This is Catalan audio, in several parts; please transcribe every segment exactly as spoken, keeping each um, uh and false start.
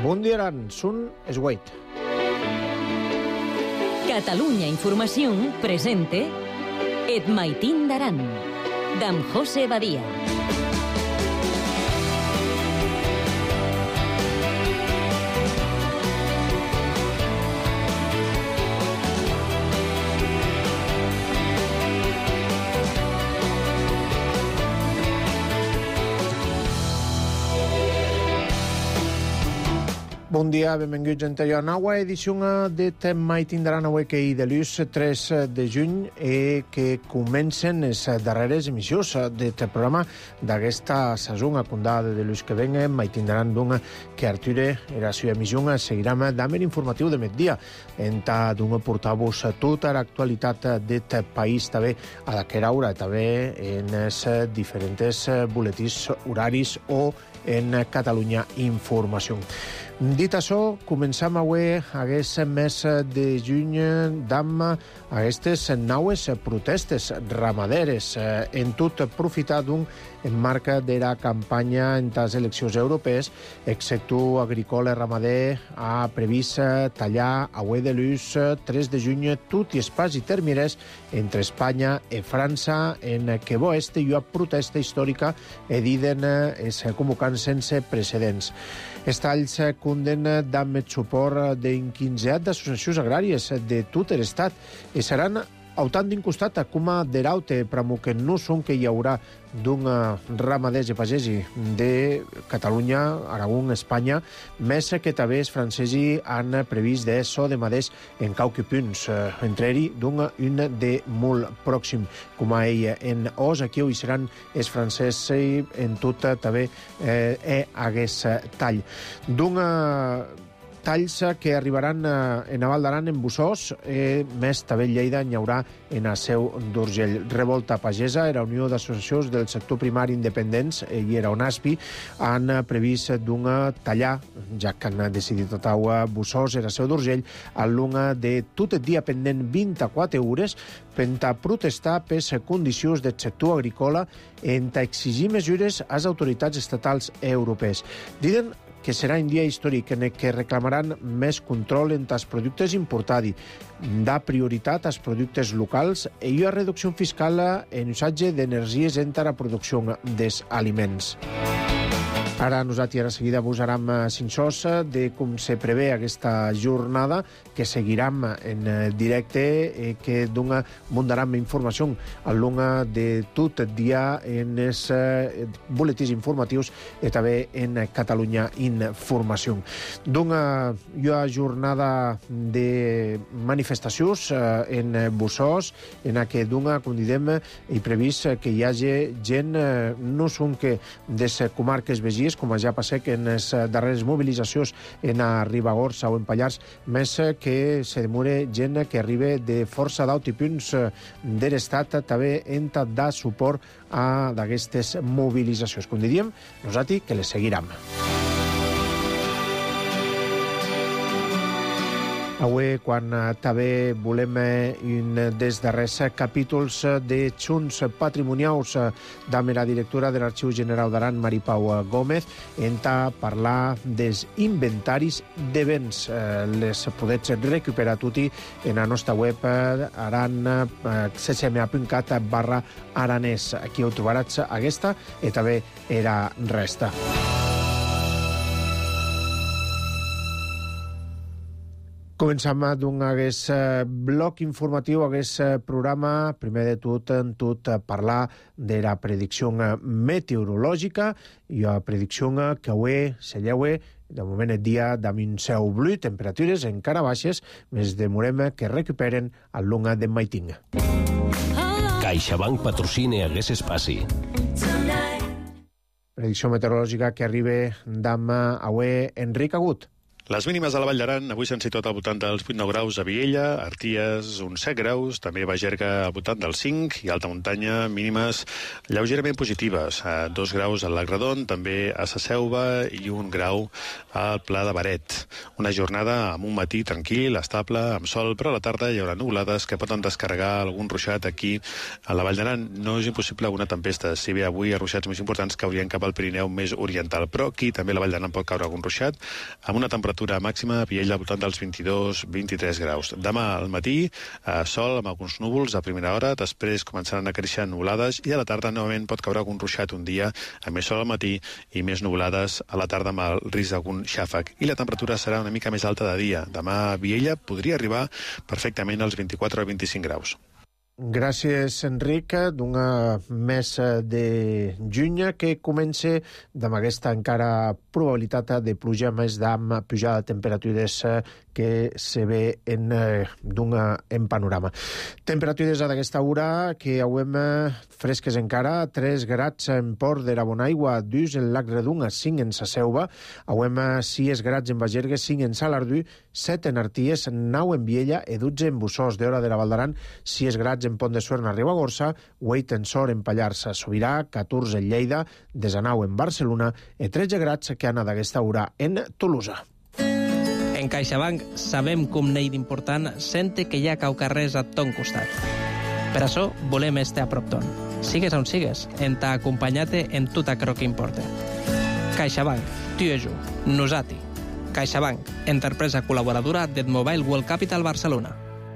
Bundiaran, sun Esgueit. Catalunya Informació presente Et Maitín d'Aran, d'en José Badia. Bon dia, benvinguts a la nova edició d'Et Maitín d'Aran, avui que hi de l'ús tres de juny i que comencen les darreres emissions d'aquest programa d'aquesta saison acundada de l'ús que venga, Maitín d'Aran d'un que Arture era seva emissió seguirà d'amer informatiu de migdia en ta d'un portar-vos tota l'actualitat d'aquest país també a d'aquesta hora, també en els diferents boletins horaris o en Catalunya Informació. Dit això, començam avui aquest mes de juny amb aquestes noves protestes ramaderes. En tot profitar d'un en marca de la campanya en les eleccions europees, el sector agrícola i ramader ha previst tallar avui de l'ús tres de juny tot i espais i termires entre Espanya i França en què bo este hi ha protesta històrica i diden és convocant sense precedents. Els talls cunden amb el suport d'un quinzet d'associacions agràries de tot l'estat i seran autant d'un costat com a deraute pramuquen no són que hi haurà d'un ramaders i pagesi de Catalunya, Aragó, Espanya, més que també els francesi han previst de so de maders en cauque punts, entre ell d'un un de molt pròxim, com a ell en os, aquí hi seran els francesos en tot també eh, hagués tall. D'un talls que arribaran en Aval d'Aran en Bussós, eh, més també Lleida n'hi haurà en el seu d'Urgell. Revolta Pagesa i la Unió d'Associacions del Sector Primari Independents i era UNASPI han previst d'un tallar, ja que han decidit tot a Bussós i la seu d'Urgell, a l'una de tot el dia pendent vint-i-quatre hores per protestar per les condicions del sector agrícola i exigir mesures a les autoritats estatals i europees. Diuen que serà un dia històric en què reclamaran més control en els productes importats, dar prioritat als productes locals i una reducció fiscal en usatge d'energies en la producció dels aliments. Ara nosaltres a seguida posarem cinc de com se prevé aquesta jornada, que seguirem en directe i que dona mundarem informació a l'una de tot el dia en els boletins informatius i també en Catalunya Informació. Dona una jornada de manifestacions en Bussós, en què dona, com diem, i previst que hi hagi gent, no són que des comarques vegies, com ja passé que en les darreres mobilitzacions en a Ribagorça o en Pallars, més que se demore gent que arriba de força d'aut i punts de l'Estat també en dar suport a d'aquestes mobilitzacions. Com diríem, nosaltres que les seguirem. Avui, quan també volem un dels darrers capítols de Junts Patrimonials de la directora de l'Arxiu General d'Aran, Maripau Gómez, en parlar dels inventaris de béns. Les podets recuperar tutti en la nostra web aran c c m a punt cat barra aranès. Aquí ho trobaràs aquesta i també era resta. Començam d'un hagués bloc informatiu, hagués programa, primer de tot, en tot, parlar de la predicció meteorològica i la predicció que avui se lleua, de moment el dia d'am un cel blu, temperatures encara baixes, més demorem que recuperen el lunga de Maitín. CaixaBank patrocina hagués espaci. Predicció meteorològica que arriba d'am avui Enric Agut. Les mínimes a la Vall d'Aran avui s'han situat al voltant dels vuit nou graus a Viella, Arties, uns set graus, també a Bagerga al voltant dels cinc, i alta muntanya mínimes lleugerament positives, a dos graus al Lac Redon, també a Sa Selva, i un grau al Pla de Baret. Una jornada amb un matí tranquil, estable, amb sol, però a la tarda hi haurà nuvolades que poden descarregar algun ruixat aquí a la Vall d'Aran. No és impossible alguna tempesta, si bé avui els ruixats més importants caurien cap al Pirineu més oriental, però aquí també a la Vall d'Aran pot caure algun ruixat, amb una temperatura màxima a Viella al voltant dels vint-i-dos a vint-i-tres graus. Demà al matí, eh, sol amb alguns núvols a primera hora, després començaran a créixer nuvolades i a la tarda novament pot caure algun ruixat un dia, amb més sol al matí i més nuvolades a la tarda amb el risc d'algun xàfec. I la temperatura serà una mica més alta de dia. Demà a Viella podria arribar perfectament als vint-i-quatre o vint-i-cinc graus. Gràcies, Enric. D'una mes de juny que comença amb aquesta encara probabilitat de pluja, més d'am pujada de temperatures que se ve en, d'una, en panorama. Temperatures d'aquesta hora que hauem fresques encara, tres grads en Port de la Bonaigua, dos en Lac Redon, cinc en Sa Selva, hauem sis grads en Bagerga, cinc en Salardú, set en Arties, nou en Viella i dotze en Bussós d'Hora de la Val d'Aran, sis grads en Pont de Suert a Ribagorça, vuit en Sor en Pallars a Sobirà, catorze en Lleida, desanau en Barcelona i tretze grads que han d'aquesta hora en Tolosa. En CaixaBank sabem com n'hi d'important sente que hi ha caucarrers a ton costat. Per això volem estar a prop ton. Sigues on sigues, en t'ha acompanyat en tot aquello que importa. CaixaBank, tu i jo, nosati. CaixaBank, empresa col·laboradora del Mobile World Capital Barcelona.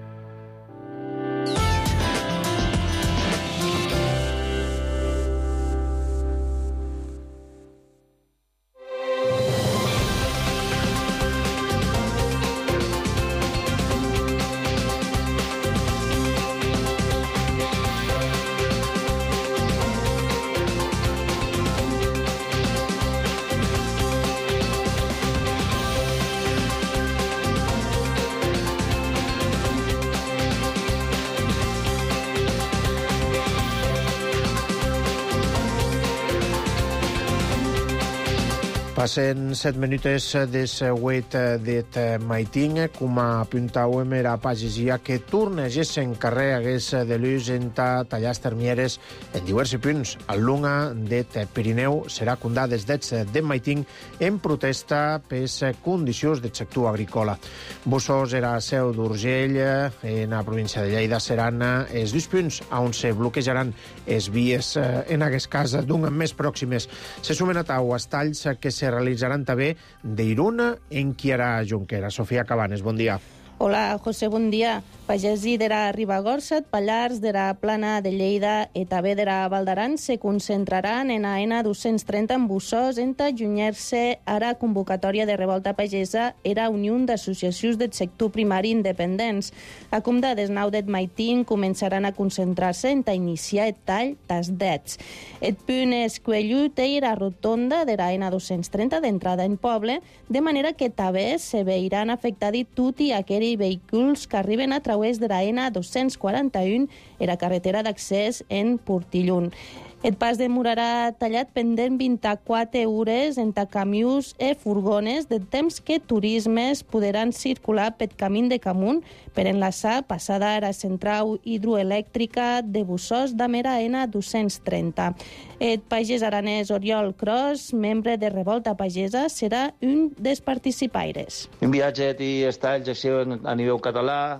Passen set minutes des huit det maitin, com apuntàvem era pagesia que torna a gessen carrer hagués de l'ús en tallar termieres en diversos punts. El lunga det Pirineu serà condat des dets de maitin en protesta pels condicions del sector agrícola. Bussós era seu d'Urgell, en la província de Lleida seran els dos punts on se bloquejaran les vies en aquest cas d'un més pròximes. Se sumen a tau els talls que se realitzaran també d'Iruna en Quiara Junquera. Sofia Cabanes, bon dia. Hola, José, bon dia. Pagesi de la Ribagorça, Pallars, de la Plana de Lleida i també de la Val d'Aran se concentraran en a N dos-cents trenta en Bussós en allunyar-se ara convocatòria de revolta pagesa era Unió d'Associacions del Sector Primari Independents. A com de des nou det maitin començaran a concentrar-se en iniciar el tall dels dets. El punt escuellut era rotonda de la N dos-cents trenta d'entrada en poble, de manera que també se veiran afectats tot i aquells vehicles que arriben a través de la N dos-cents quaranta-un i la carretera d'accés en Portillon. El pas demorarà tallat pendent vint-i-quatre hores entre camions i furgones de temps que turismes podran circular pel camí de Camunt per enlaçar passada a la central hidroelèctrica de Bussós de mera N dos-cents trenta. El pagès aranès Oriol Cros, membre de Revolta Pagesa, serà un dels participaires. Un viatge i estalls a nivell català,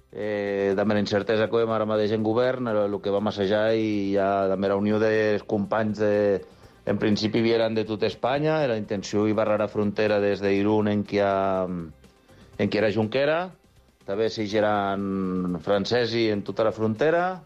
Eh, de mera incertesa que hem ara mateix en govern, el que vam assajar i ja de mera unió dels companys de, en principi vieran de tota Espanya, la intenció i barrar la frontera des d'Irun en qui ha, en qui era Junquera, també s'higeran francesi en tota la frontera,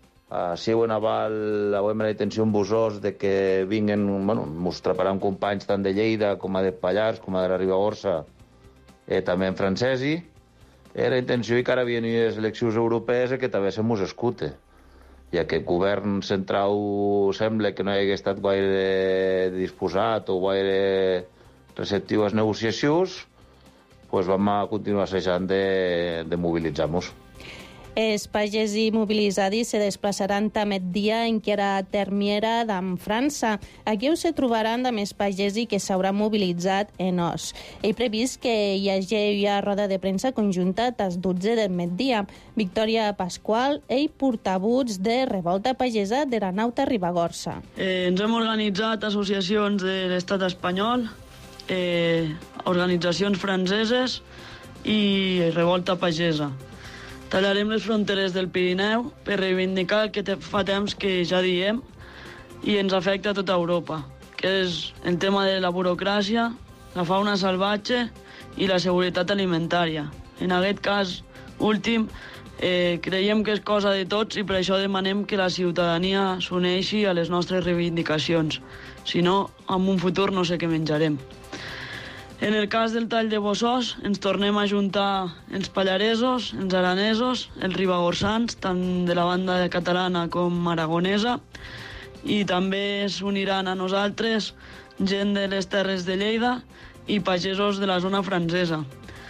a Siu en Aval avem la intenció en Bussós de que vinguen, bueno, mos treparan companys tant de Lleida com a de Pallars, com a de la Ribagorça, eh, també en francesi. Era intenció i que ara havien les eleccions europees que també se mos escute, ja que el govern central sembla que no hi hagués estat gaire disposat o gaire receptiu a les negociacions, doncs vam a continuar assajant de, de mobilitzar-nos. Els pagesi mobilitzats se desplaçaran també dia en què era termiera d'en França. Aquí se trobaran de més pagesi que s'hauran mobilitzat en os. He previst que hi hagi una roda de premsa conjunta a les dotze del migdia. Victòria Pasqual, ell portavuts de Revolta Pagesa de la Nauta Ribagorça. Eh, ens hem organitzat associacions de l'estat espanyol, eh, organitzacions franceses i Revolta Pagesa. Tallarem les fronteres del Pirineu per reivindicar el que fa temps que ja diem i ens afecta a tota Europa, que és el tema de la burocràcia, la fauna salvatge i la seguretat alimentària. En aquest cas últim, eh, creiem que és cosa de tots i per això demanem que la ciutadania s'uneixi a les nostres reivindicacions. Si no, en un futur no sé què menjarem. En el cas del tall de Bossòs, ens tornem a juntar els pallaresos, els aranesos, els ribagorsans, tant de la banda catalana com aragonesa, i també s'uniran a nosaltres gent de les Terres de Lleida i pagesos de la zona francesa.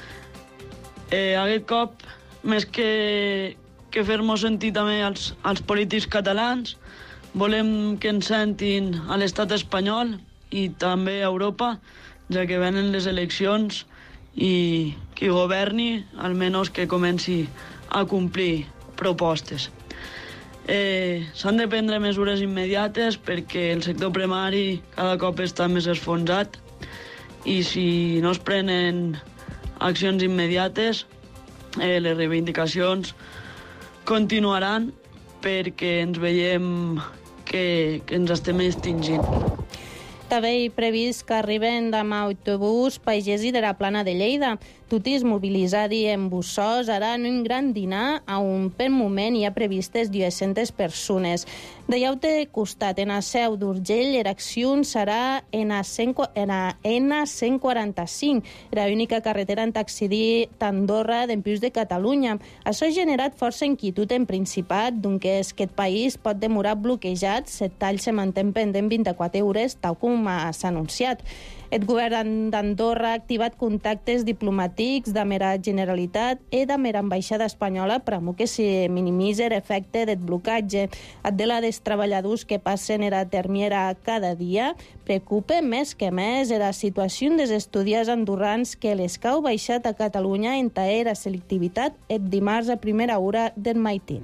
Eh, aquest cop, més que, que fer-nos sentir també als, als polítics catalans, volem que ens sentin a l'estat espanyol i també a Europa, ja que venen les eleccions i qui governi, almenys que comenci a complir propostes. Eh, S'han de prendre mesures immediates perquè el sector primari cada cop està més esfonsat i si no es prenen accions immediates, eh, les reivindicacions continuaran perquè ens veiem que, que ens estem extingint. També he previst que arriben demà autobús pagesi de la Plana de Lleida. Totis mobilitzats en Bossòs haran un gran dinar on per moment hi ha previstes dues-centes persones. De llaute costat, en a Seu d'Urgell, l'acció serà en a N cent quaranta-cinc, l'única carretera en accedir d'Andorra d'Empius de Catalunya. Això ha generat força inquietud en Principat, donque és que el país pot demorar bloquejat si el tall se manté pendent vint-i-quatre hores, tal com s'ha anunciat. El govern d'Andorra ha activat contactes diplomàtics de mera Generalitat i de mera ambaixada espanyola per a que se minimitzi l'efecte del blocatge. El de la dels treballadors que passen a la termiera cada dia preocupa més que més la situació dels estudiants andorrans que les cau baixat a Catalunya en la selectivitat el dimarts a primera hora del maitín.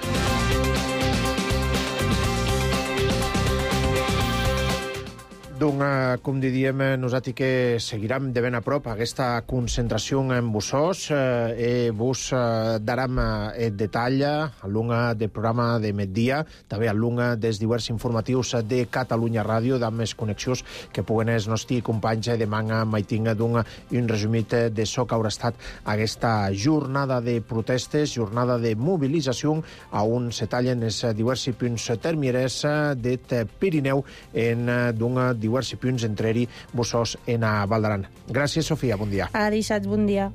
Doncs, com diríem, nosaltres que seguirem de ben a prop aquesta concentració en Bossòs. Eh, vos daram el detall a l'unga del programa de migdia, també a l'unga dels diversos informatius de Catalunya Ràdio, amb més connexions que puguen els nostres companys de manga maitinga d'un un resumit de so que haurà estat aquesta jornada de protestes, jornada de mobilització, on se tallen els diversos punts termieres del Pirineu en d'un diversos punts, entre-hi Bossòs en a Val d'Aran. Gràcies, Sofia, bon dia. A dissabte, bon dia.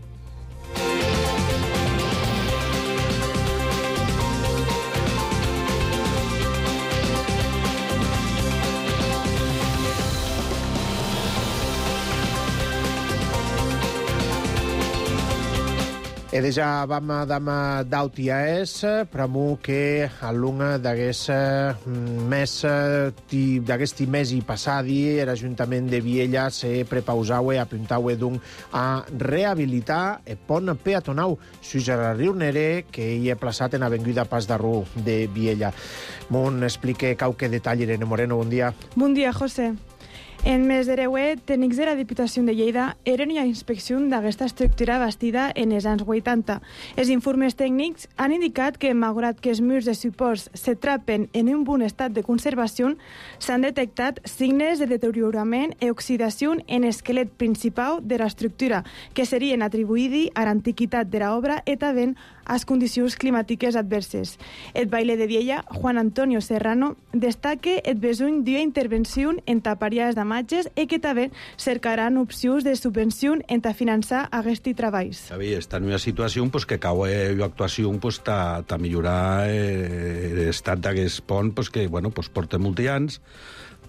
E deja vam dam d'autia es, pramu que a lunga d'aguest mes, d'aguest mes i passadi, l'Ajuntament de Viella se prepausaue, apuntaue d'un a rehabilitar el pont peatonau sus a Riu Nere, que hi ha plaçat en Avinguda Pas d'Arrú de Viella. M'on explique quauque detall, Irene Moreno, bon dia. Bon dia, José. En mes de reuet, tècnics de la Diputació de Lleida eren a inspecció d'aquesta estructura bastida en els anys vuitanta. Els informes tècnics han indicat que, malgrat que els murs de suports se trapen en un bon estat de conservació, s'han detectat signes de deteriorament i oxidació en l'esquelet principal de l'estructura, que serien atribuïts a l'antiguitat de l'obra i també a les condicions climàtiques adverses. El baile de Viella, Juan Antonio Serrano, destaca el besoll d'una intervenció en tapariades d'imatges i que també cercaran opcions de subvenció en finançar aquests treballs. Està en una situació pues, que cau una actuació pues, ta, ta millorar eh, l'estat d'aquest pont pues, que bueno, pues, porta molts anys,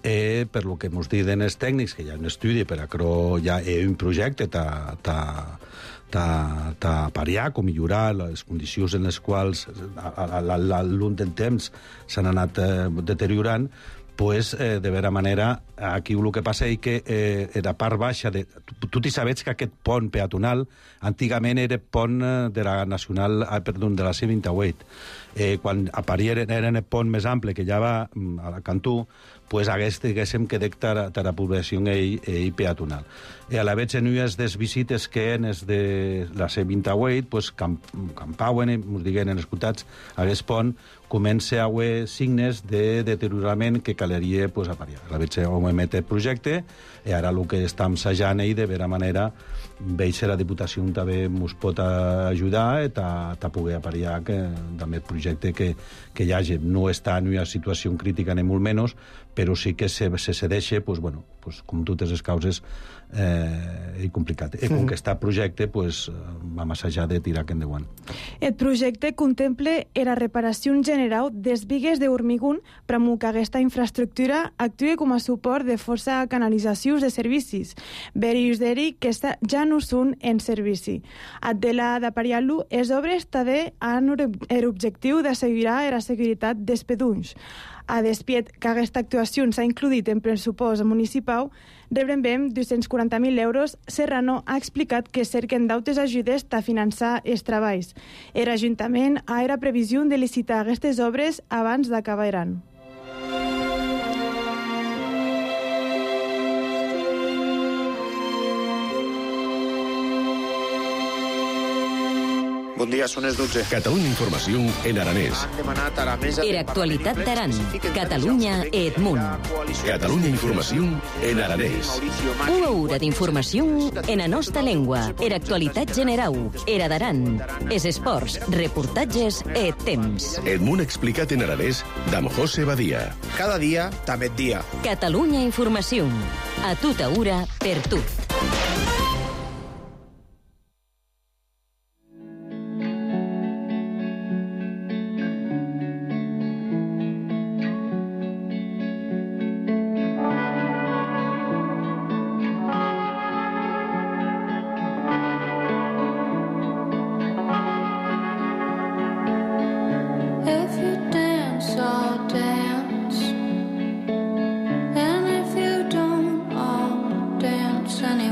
eh, per lo que ens diuen els tècnics, que hi ha un estudi per a crear ja un projecte ta, ta, ta, ta pariar o millorar les condicions en les quals a l'un del temps s'han anat eh, deteriorant, pues, eh, de vera manera, aquí el que passa és que eh, la part baixa... De, tu, tu t'hi sabets que aquest pont peatonal antigament era pont de la Nacional, ah, perdó, de la C vint-i-vuit. Eh, quan aparien era el pont més ample que ja va a la Cantú, pues hagués, diguéssim, que dectar la població ell, ell peatonal. I a la vegada en unes des visites que en és de la C vint-i-vuit, pues camp, campauen, ens diguen escoltats, hagués pont, comença a haver signes de deteriorament que calaria pues, a pariar. A la vegada ho emet el projecte, i ara el que està ensajant ell de vera manera veig que la Diputació també ens pot ajudar a poder apariar que també el projecte que, que hi hagi no està en una situació crítica ni molt menys, però sí que se, se cedeixa, pues, bueno, pues, com totes les causes, eh, és complicat. I com que està el projecte, pues, vam assajar de tirar que endavant. El projecte contempla la reparació general des bigues de hormigón per que aquesta infraestructura actuï com a suport de força canalitzacions de servicis, verius d'eri que ja no són en servici. Adela d'apariar-lo, les obres també han l'objectiu d'assegurar la seguretat dels pedunys. A despiet que aquesta actuació s'ha includit en pressupost municipal, rebrem dos-cents quaranta mil euros. Serrano ha explicat que cerquen d'altres ajudes a finançar els treballs. L'Ajuntament ha era previsió de licitar aquestes obres abans d'acabar l'any. Bon dia, són les dotze. Catalunya Informació en aranès. Era actualitat d'Aran. Catalunya et Munt. Catalunya Informació en aranès. Una hora d'informació en la nostra llengua. Era actualitat general. Era d'Aran. Es esports, reportatges et temps. Et Munt explicat en aranès d'Am José Badia. Cada dia, també et dia. Catalunya Informació. A tota hora, per tu. Sunny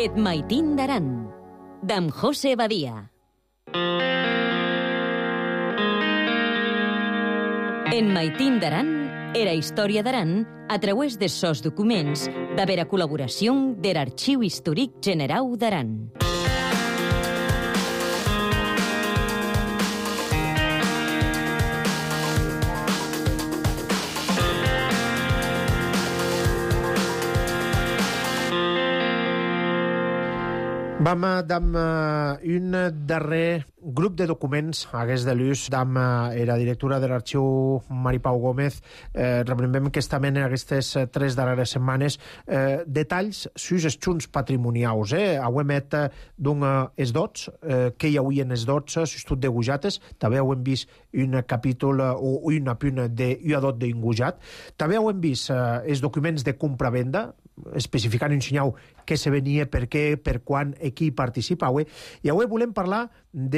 Et maitin d'Aran, d'en José Badia. En maitin d'Aran era història d'Aran a través de sos documents d'haver a col·laboració de l'Arxiu Històric Generau d'Aran. Vam d'am un darrer grup de documents hagués de l'ús d'am era directora de l'Arxiu Mari Pau Gómez. Eh, reprenem que estaven en aquestes tres darreres setmanes eh, detalls sus els junts patrimonials. Eh? Auem et d'un esdots, eh, que hi hauien esdots, sus tot de gujates. També auem vist un capítol o un apunt d'un adot d'ingujat. També auem vist eh, els documents de compra-venda, especificant un senyal què se venia, per què, per quan i qui participava. I avui volem parlar d'un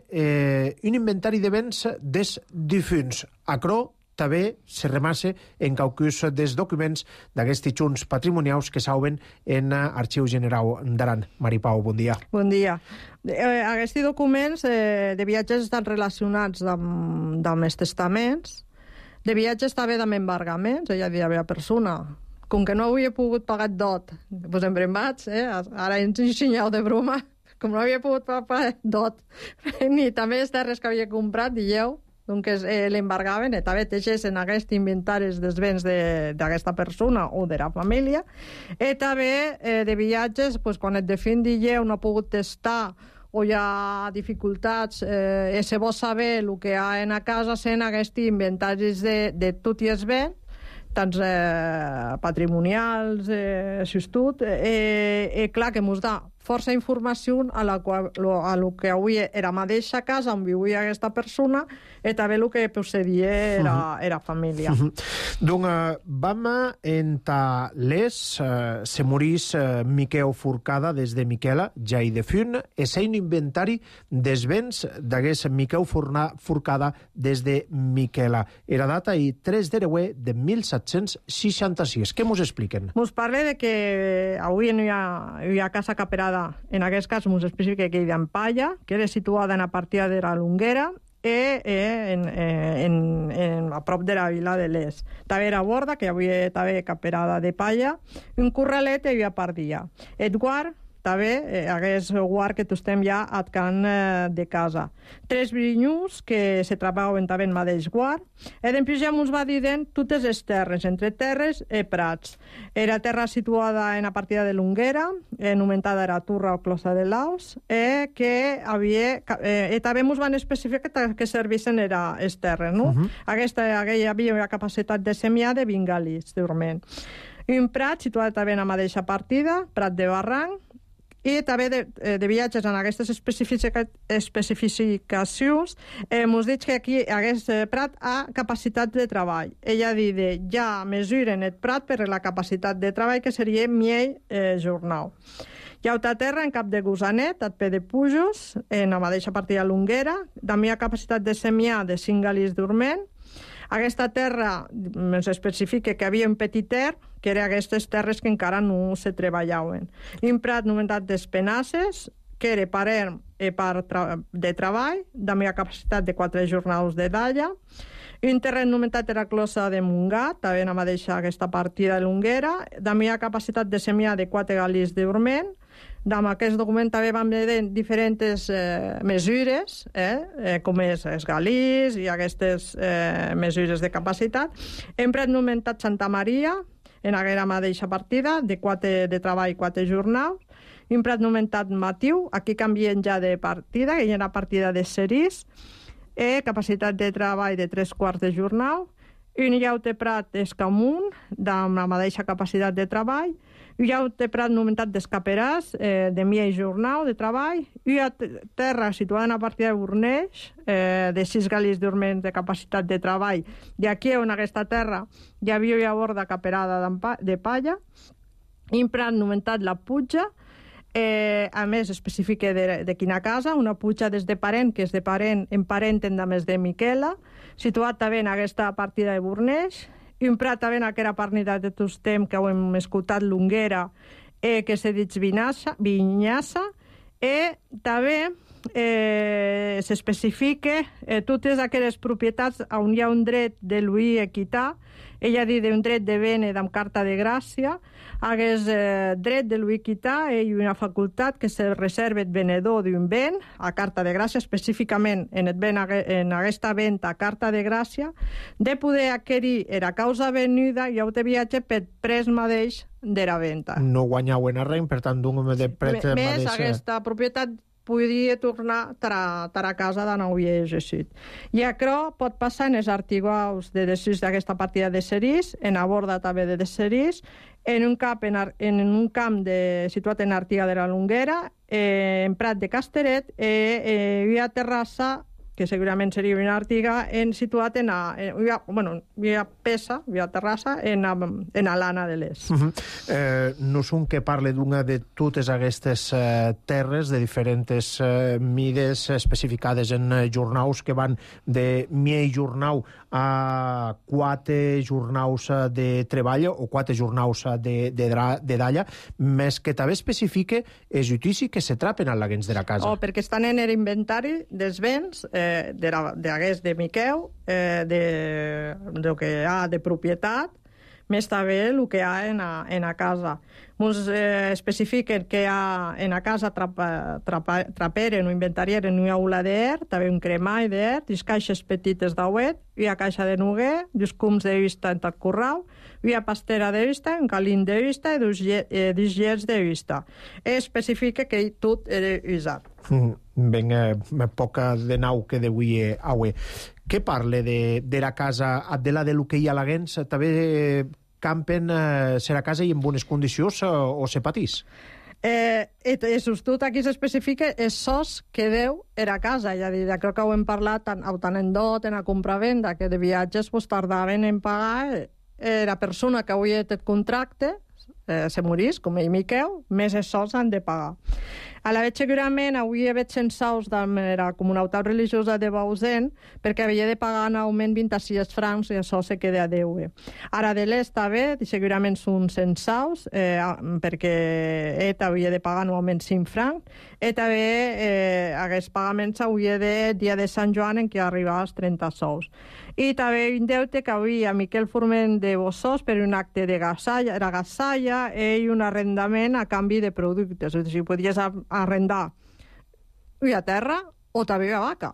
eh, inventari de béns des difunts. Acro també se remassa en qualcus dels documents d'aquests junts patrimonials que s'auben en Arxiu Generau d'Aran. Mari Pau, bon dia. Bon dia. Eh, aquests documents eh, de viatges estan relacionats amb, amb els testaments. De viatges també amb embargaments, és a dir, hi havia persona. Com que no havia pogut pagar dot, doncs em vaig, eh? Ara ens ensenyeu de broma, com no havia pogut pagar dot, ni també les terres que havia comprat, dieu, doncs eh, l'embargaven, i també teixessin aquests inventaris dels béns d'aquesta persona o de la família, i també eh, de viatges, doncs, quan et defin dieu no ha pogut testar o hi ha dificultats, eh, i se vol saber el que hi ha en a casa, sent aquests inventaris de, de tot i els béns, tant eh, patrimonials, eh, tot, eh, eh, clar que ens dà força informació a la qual, a lo que avui era la mateixa casa on vivia aquesta persona i també el que procedia era, uh -huh. era família. Uh -huh. Donc, uh, vam entà les, uh, se morís uh, Miquel Forcada des de Miquela, ja hi defunt, i s'ha un inventari dels béns d'hagués Miquel Forcada des de Miquela. Era data i tres de reuer de mil set-cents seixanta-sis. Què mos expliquen? Mos parla de que avui no hi ha, hi ha casa caperada. En aquest cas, mos explica que hi ha en Palla, que era situada en la partida de la Longuera i eh, en, eh, en, en, a prop de la vila de l'Es. També era Borda, que avui també caperada de Palla, un corralet i hi havia Pardia. Edguard, també eh, hagués guard que tostem ja al can eh, de casa. Tres brinyus que se trebaven també en mateix guard. I després ja ens va dir totes les terres, entre terres i prats. Era terra situada en la partida de l'Unguera, anomenada era Turra o Closa de Laus, eh, que havia... Eh, i també ens van especificar que servissin era les terres, no? Uh-huh. Aquesta, aquella havia una capacitat de semiar de vint galits, dorment. Un prat situat també en la mateixa partida, Prat de Barranc, i també de, de viatges en aquestes especificacions eh, ens dit que aquí aquest prat ha capacitat de treball. Ella dit ja mesuren el prat per la capacitat de treball que seria miei eh, jornal. Hi ha altra terra en cap de Gusanet, a P de Pujos, en la mateixa partida Longuera, també hi ha capacitat de semiar de cinc galits dorment. Aquesta terra ens especifica que havia un petit ter, que eren aquestes terres que encara no se treballaven. Un prat nomenat d'Espenasses, que era parent i part de treball, també ha capacitat de quatre jornals de dalla. Un terreny nomenat era Closa de Montgat, també en la mateixa aquesta partida de l'Unguera, també ha capacitat de semiar de quatre galits d'urment. Amb aquest document també vam veure diferents eh, mesures, eh, eh, com és els galís i aquestes eh, mesures de capacitat. Hem nomenat Santa Maria, en aquella mateixa partida, de, quatre, de treball i quatre jornals. Hem nomenat Matiu, aquí canvien ja de partida, que hi ha una partida de Serís, eh, capacitat de treball de tres quarts de jornal. Un llaute prat Escamunt, amb la mateixa capacitat de treball. Hi ha un prat nomenat d'Escaperàs, eh, de miei jornal de treball. Hi ha terra situada en la partida de Borneix, eh, de sis galits dorments de capacitat de treball. I aquí, on aquesta terra, hi havia una borda caperada de palla. Hi ha un prat nomenat La Puja, eh, a més especifica de, de quina casa, una puja des de Parent, que és de Parent, en Parent en més de Miquela, situat també en aquesta partida de Borneix. I un prat també en aquella partida de Tostem, que ho hem escoltat, l'Unguera, eh, que se dit vinyassa, vinyassa, i també eh, s'especifica eh, totes aquelles propietats on hi ha un dret de l'uir equitar, ella dit un dret de vene amb carta de gràcia, hagués eh, dret de l'uir equitar i una facultat que se reserva el venedor d'un ben a carta de gràcia, específicament en, el ben, en aquesta venda a carta de gràcia, de poder adquirir era causa venuda i auto viatge per pres mateix de la venda. No guanyaven a res, per tant, d'un home de pres mateix... Més, aquesta propietat podia tornar a a casa de nou i exercit. I això pot passar en els artigos de desig d'aquesta partida de serís, en aborda també de serís, en un camp, en, en un camp de, situat en Artiga de la Longuera, eh, en Prat de Casteret, eh, eh, via Terrassa, que segurament seria una Artiga, en, situat en, a, en via, bueno, via Pesa, via Terrassa, en, a, en Alana de l'Est. Uh -huh. eh, no és un que parle d'una de totes aquestes eh, terres de diferents eh, mides especificades en eh, jornaus que van de miei jornau a quatre jornaus de treball o quatre jornaus de, de, de dalla, més que també especifique els judicis que se trapen als laguens de la casa. Oh, perquè estan en l'inventari dels béns eh, de, la, de hagués de Miqueu, eh, de, de lo que hi ha de propietat, més també el que hi ha en a, en a casa. Ens eh, especifiquen que hi ha en a casa trapa, trapa, traperen o inventarieren una aula d'air, també un cremall d'air, dues caixes petites d'auet, una caixa de noguer, dos cums de vista en el corrau, una pastera de vista, un calín de vista i dos, eh, dos llets de vista. Especifica que tot era usat. Mm, ben eh, poca de nau que d'avui aue. Què parle de, de la casa de la de lo que hi ha a Laguens? També eh, campen eh, ser a casa i en bones condicions o, o se patís? Eh, i tot aquí s'especifica els sos que deu era a casa, ja dir, crec que ho hem parlat tant, tant en dot, en la compra-venda, que de viatges pues, tardaven en pagar eh, la persona que avui té el contracte, eh, se morís, com ell Miqueu, més els sols han de pagar. A la veig segurament avui he veig censaus de la comunitat religiosa de Bausen perquè havia de pagar anualment vint-i-sis francs i això se queda a deu. Ara de l'est també, segurament són censaus eh, perquè et havia de pagar anualment cinc francs i també eh, aquests pagaments havia de dia de Sant Joan en què arribava als trenta sous. I també un deute que havia Miquel Forment de Bossós per un acte de gasalla, era gasalla i un arrendament a canvi de productes. És a dir, podies arrendar una terra o també una vaca.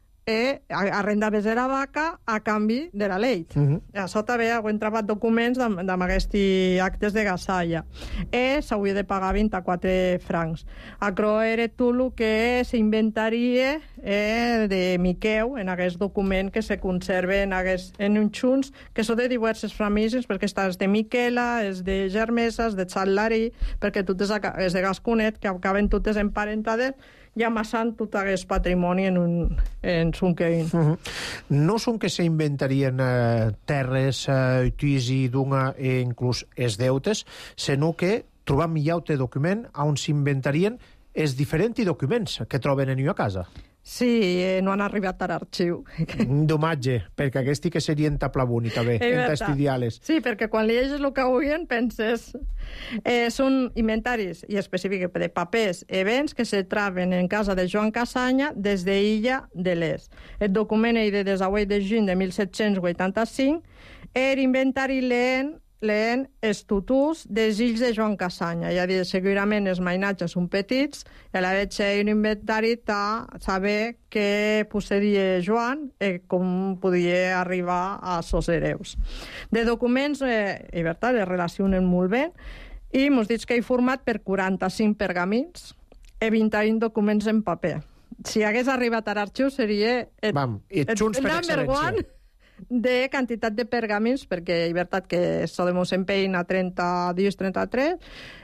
I arrendaves la vaca a canvi de la leit. Uh -huh. Això també ho hem trobat documents d'aquests actes de gasalla. I s'hauria de pagar vint-i-quatre francs. Això era tot el que s'inventaria eh, de Miqueu en aquest document que se conserva en, aquests, en uns junts que són de diverses famílies, perquè està és de Miquela, és de Germesa, és de Xatlarí, perquè totes és de Gasconet, que acaben totes emparentades i amassant tot aquest patrimoni en un, en un queïn. Uh -huh. No són que s'inventarien eh, terres, eh, utisi d'una e inclús els deutes, sinó que trobam millor el document on s'inventarien els diferents documents que troben en una casa. Sí, eh, no han arribat a l'arxiu. D'homatge, perquè aquests que serien taplabuni, també, en estudiar-les. Sí, perquè quan llegeixes el que avuen penses... Eh, són inventaris i específics de papers, events que se traven en casa de Joan Casanya des d'Illa de l'Est. El document és de desahuet de juny de mil set-cents vuitanta-cinc. Era inventari lent leen els tutus dels ills de Joan Casanya. Ja dir, segurament els mainatges són petits i a la vegada hi ha un inventari de saber què possedia Joan i com podia arribar a sos hereus. De documents, eh, i veritat, es relacionen molt bé i ens dic que he format per quaranta-cinc pergamins i vint-i-un documents en paper. Si hagués arribat a l'arxiu seria el, Vam, el, el number one de quantitat de pergamins, perquè és veritat que Sodemos Empein a trenta dies, trenta-tres,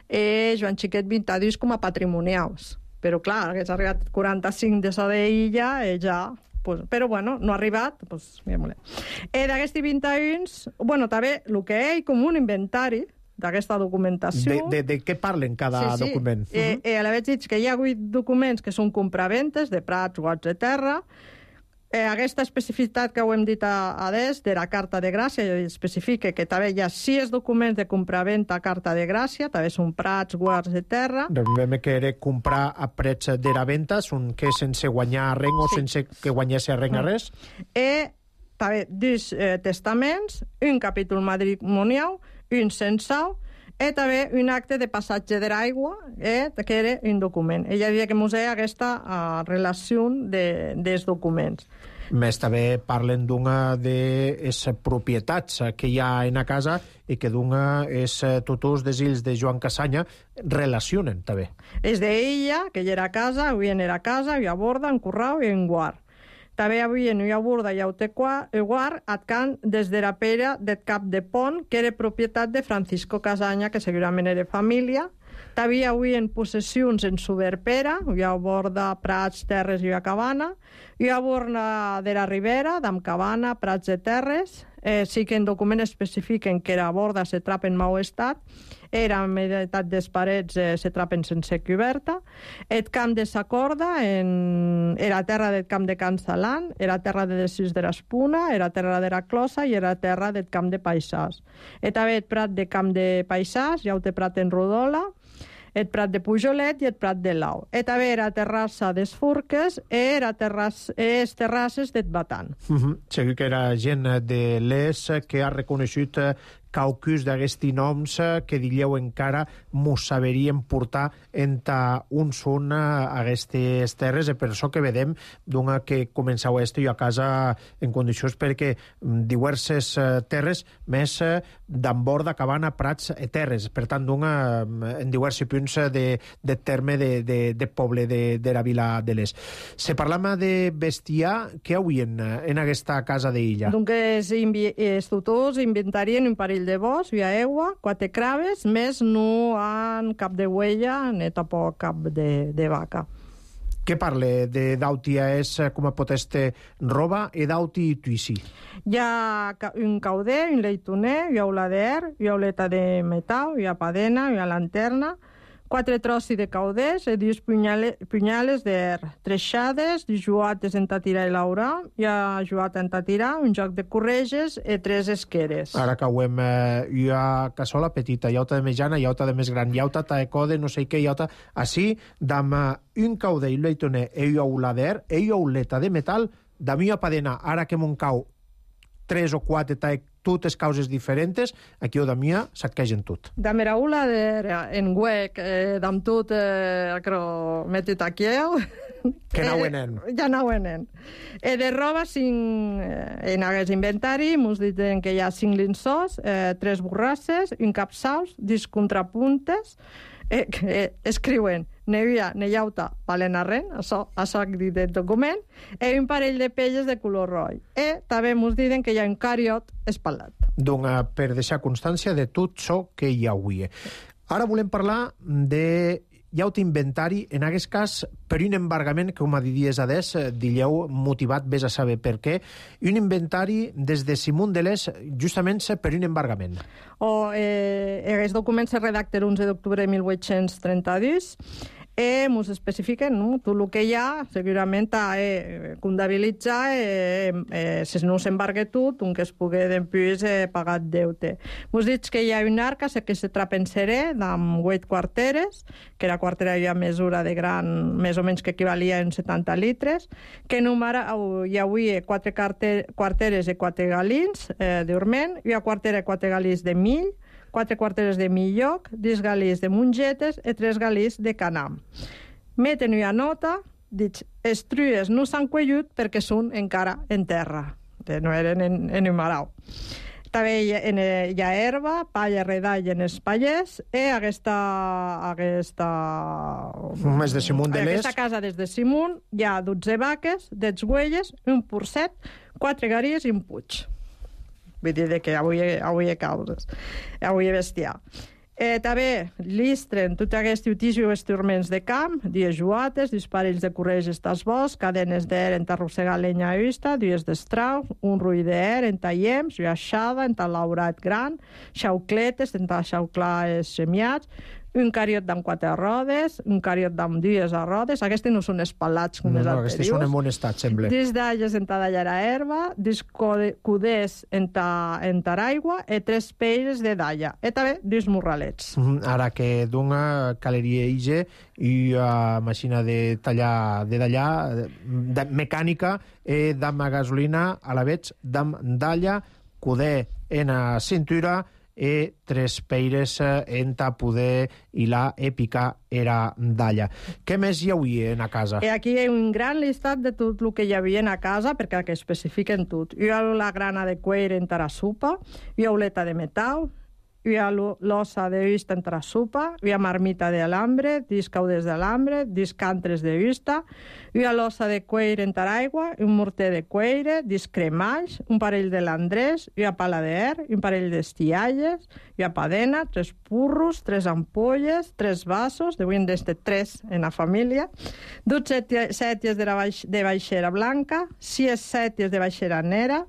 i Joan Xiquet vint dies com a patrimonials. Però, clar, hagués arribat quaranta-cinc de so d'illa, i ja... Pues, però, bueno, no ha arribat, doncs, mirem-ho. Eh, D'aquests vint-i-un, bueno, també, el que és com un inventari d'aquesta documentació... De, de, de què parlen cada sí, sí. document? Eh, uh -huh. eh, a la vegada dic que hi ha vuit documents que són compraventes de prats o de terra, Eh, aquesta especificitat que ho hem dit a, a des de la carta de gràcia, ja especifica que també hi ha sis documents de compra-venta a carta de gràcia, també són prats, guards de terra. Vam querer comprar a prets de la venda, són que sense guanyar res o sí. sense que guanyés res a res. I també dos eh, testaments, un capítol matrimonial, un censal, i també un acte de passatge de l'aigua, eh, que era un document. Ella diria que mos hi ha aquesta uh, relació de, dels documents. Més també parlen d'una de les propietats que hi ha en la casa i que d'una és tots els ills de Joan Casanya relacionen també. És d'ella, que ella era a casa, avui era a casa, hi ha borda, en currau i en guard. També avui no hi ha borda i ha guard, atcant des de la pera del cap de pont, que era propietat de Francisco Casanya, que segurament era família. També avui en possessions en Suberpera, hi ha borda, prats, terres i hi ha cabana. Hi ha borda de la Ribera, d'Am Cabana, prats de terres. Eh, sí que en documents especifiquen que la borda se trapa en mau estat, era a meitat dels parets eh, se trapen sense coberta. El camp de sa corda en... era terra del camp de Can Salant, era terra de Desís de l'Espuna, era terra de la Closa i era terra del camp de Paisàs. I també el prat de camp de Paisàs, ja ho té prat en Rodola, el prat de Pujolet i el prat de Lau. I també era terrassa des Furques i era terras... es terrasses del Batan. Uh -huh. Segur que era gent de l'Es que ha reconegut caucus d'aquests noms que diríeu encara mos saberien portar entre un són a aquestes terres, i per això que vedem d'una que començau a estar a casa en condicions perquè diverses terres més d'emborda, cabana, prats i terres, per tant d'una en diversos punts de, de terme de, de, de poble de, de la vila de l'Es. Se parlàvem de bestiar, què avui en, en aquesta casa d'illa? Donc els, els tutors inventarien un parell de bosc, hi ha aigua, quatre craves, més no han cap de huella ni tampoc cap de, de vaca. Què parle de dauti és com a poteste roba i dauti i tuissi? Hi ha un cauder, un leitoner, hi ha olader, hi ha oleta de metal, hi ha padena, hi ha lanterna, quatre trossi de cauders i dues punyales, punyales d'air, tres xades, dues jugates en tirar i laurar, hi ha jugat en tirar, un joc de correges i tres esqueres. Ara que ho hem... Eh, hi ha cassola petita, hi ha de mitjana, hi ha de més gran, hi ha de code, no sé què, hi ha així, d'am un cauder i leitoner, hi ha olader, hi ha oleta de metal, de mi a padena, ara que m'on cau tres o quatre taec totes causes diferents, aquí o de mia s'adquegen tot. Da meraula en huec, eh, d'am tot, eh, creo, metit aquí, que no ho enen. Ja no ho enen. Eh, de roba, cinc, eh, en hagués inventari, mos diuen que hi ha cinc linçós, eh, tres borrasses, un capçals, dis contrapuntes, eh, que escriuen nevia, neiauta, valen arren, això, això ha dit el document, i un parell de pelles de color roig. I també ens diuen que hi ha un cariot espalat. Doncs per deixar constància de tot això que hi ha avui. Ara volem parlar de hi ha un inventari, en aquest cas, per un embargament, que com a diries adés, dieu motivat, vés a saber per què, un inventari des de Simón de l'Es, justament per un embargament. O, eh, aquest document se redacta l'onze d'octubre de mil vuit-cents trenta-dos, i ens especifiquen, no? Tot el que hi ha, segurament, ha eh, comptabilitzar, eh, eh, si no s'embarga tot, un que es pugui després eh, pagar deute. Ens dic que hi ha un arca que se trapa en serè, amb vuit quarteres, que la quartera hi ha mesura de gran, més o menys que equivalia en setanta litres, que numera, hi ha avui quatre quarteres i quatre galins eh, d'urment, hi ha quartera i quatre galins de mill, quatre quarteres de milloc, dos galís de mongetes i tres galís de canam. Meten una nota, dic, els trues no s'han cuellut perquè són encara en terra, no eren en, en numerau. També hi ha, en, hi ha herba, palla, redall en els pallers, i aquesta, aquesta, des de Simón de l'Es, aquesta casa des de Simón hi ha dotze vaques, dotze güelles, un porcet, quatre garies i un puig. Vull dir que avui, avui hi ha causes, avui hi ha bestiar. Eh, també l'istren tot aquest utici o esturments de camp, dies juates, dies parells de correges tas bosc, cadenes d'air en arrossegar lenya a usta, dies d'estrau, un rull d'air en tallems, i aixada, en tal laurat gran, xaucletes, en tal xauclar els semiats, un cariot amb quatre rodes, un cariot amb dues rodes, aquests no són espalats com no, els no, anteriors. aquests són en bon estat, sembla. Dis d'alles en tallar a herba, dis cuders en, ta, en aigua i tres peires de dalla. I també dis morralets. Mm -hmm. Ara que d'una caleria ige i una màquina de tallar, de dallar, de mecànica, eh, d'ama gasolina, a la veig d'am dalla, cuder en a cintura, e tres peires en ta poder i la èpica era dalla. Què més hi hauria en a casa? I aquí hi ha un gran llistat de tot el que hi havia a casa, perquè que especifiquen tot. Hi ha la grana de cuir en la sopa, hi ha oleta de metall, hi ha l'ossa de vista en la sopa, hi ha marmita d'alambre, discaudes d'alambre, discantres de vista, hi ha l'ossa de cuir en l'aigua, un morter de cuir, discremalls, un parell de landrés, hi ha pala d'air, un parell d'estialles, hi ha padena, tres purros, tres ampolles, tres vasos, deuen d'este tres en la família, dos sèties de, baix, de baixera blanca, sis sèties de baixera nera,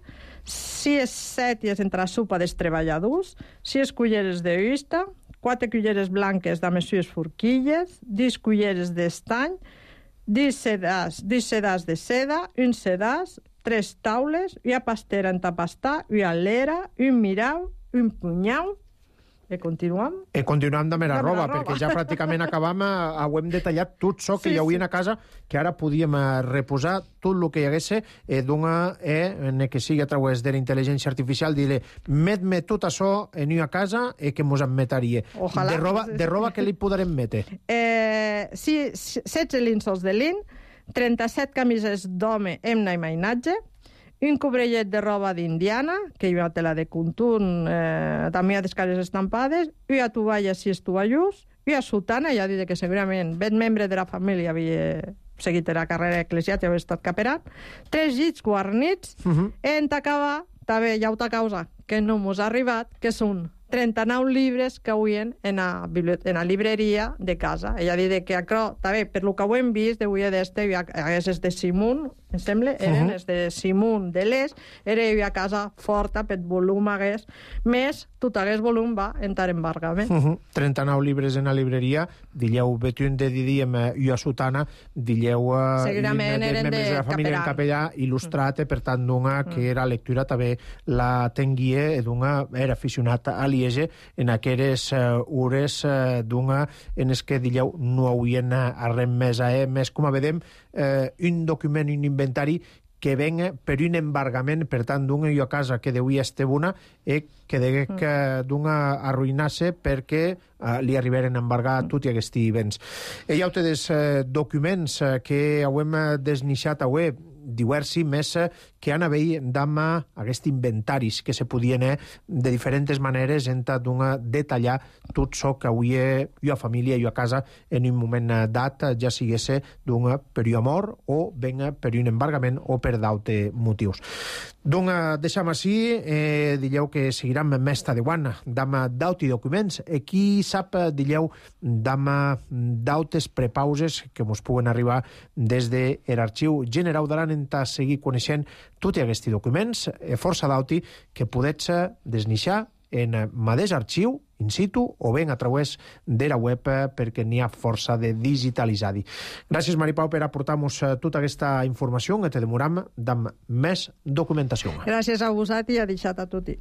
sis sèties entre la sopa dels treballadors, sis culleres de vista, quatre culleres blanques de mesures forquilles, dix culleres d'estany, dix sedars, dix sedars de seda, un sedàs, tres taules, hi ha pastera en tapastar, hi ha l'era, un mirau, un punyau. I continuem? I continuem de mera roba, roba, perquè ja pràcticament acabam, eh, ho hem detallat tot això que sí, hi hauria sí. a casa, que ara podíem eh, reposar tot el que hi hagués, eh, d'una, eh, en que sigui a través de la intel·ligència artificial, dir-li, met-me tot això en una casa eh, que mos en metaria. Ojalà. De roba, de roba que li podrem metre? Eh, sí, setze linsols de lin, trenta-set camises d'home amb naimainatge, un cobrellet de roba d'indiana, que hi ha tela de contun, eh, també hi ha descares estampades, hi ha tovalles si és tovallús, hi ha sotana, ja diré que segurament ben membre de la família havia seguit la carrera eclesiàstica, havia estat caperat, tres llits guarnits, uh -huh. en t'acaba, també hi ha una causa que no mos ha arribat, que són trenta-nou llibres que huien en la, en la libreria de casa. Ella dit que això, també, per lo que ho hem vist, de huia d'este, hi ha és de Simón, em sembla, eren uh -huh. de Simón de l'Est, era hi a casa forta, per volum hagués, més tot hagués volum va entrar en embargament. Uh -huh. trenta-nou llibres en la libreria, dilleu betun de diríem ua sotana, dilleu segurament de, eren membres de, de la família en capellà il·lustrat, uh -huh. per tant, d'una que era lectura també la tenguia, d'una era aficionat a Liege en aquelles uh, hores uh, d'una en les que dilleu no haurien a res més a eh? més com a vedem uh, un document, un inventari que venga per un embargament, per tant, d'una i a casa que deuia este bona i que degué que d'una arruïnar-se perquè uh, li arribaren a embargar tot i aquests béns. Hi ha altres uh, documents uh, que hem desnixat avui, diversi més que han a veure amb aquests inventaris que se podien eh, de diferents maneres entrar d'una detallar tot això que avui hi ha família i a casa en un moment dat, ja sigués d'un per un amor o ben per un embargament o per d'altres motius. Doncs deixem així, eh, dilleu que seguirem més tadeuant d'ama d'altres documents i qui sap, dilleu, d'ama d'altres prepauses que mos puguen arribar des de l'Arxiu General d'Aran en seguir coneixent tots aquests documents, eh, força d'alti que podets desnixar en el mateix arxiu, in situ, o ben a través de la web, perquè n'hi ha força de digitalitzar-hi. Gràcies, Maripau, per aportar-nos tota aquesta informació, que te demoram amb més documentació. Gràcies a vosaltres i a deixat a tutti.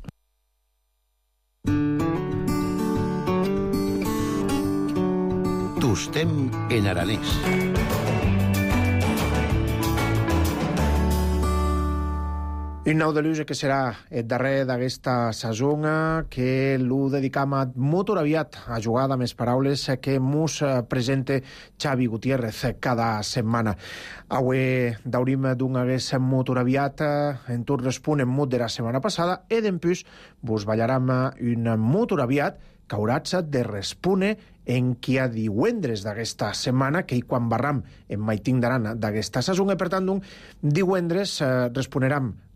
Tostem en aranès. Un nou de luxe que serà el darrer d'aquesta saison, que l'ho dedicam a molt aviat a jugar de més paraules que mos presenta Xavi Gutiérrez cada setmana. Avui daurim d'un hagués molt aviat en tot responem molt de la setmana passada i d'empús vos ballaram un molt aviat que hauratge de respondre en qui ha divendres d'aquesta setmana, que quan barram en Maitín d'Aran d'aquesta saison, i per tant, divendres eh, responeram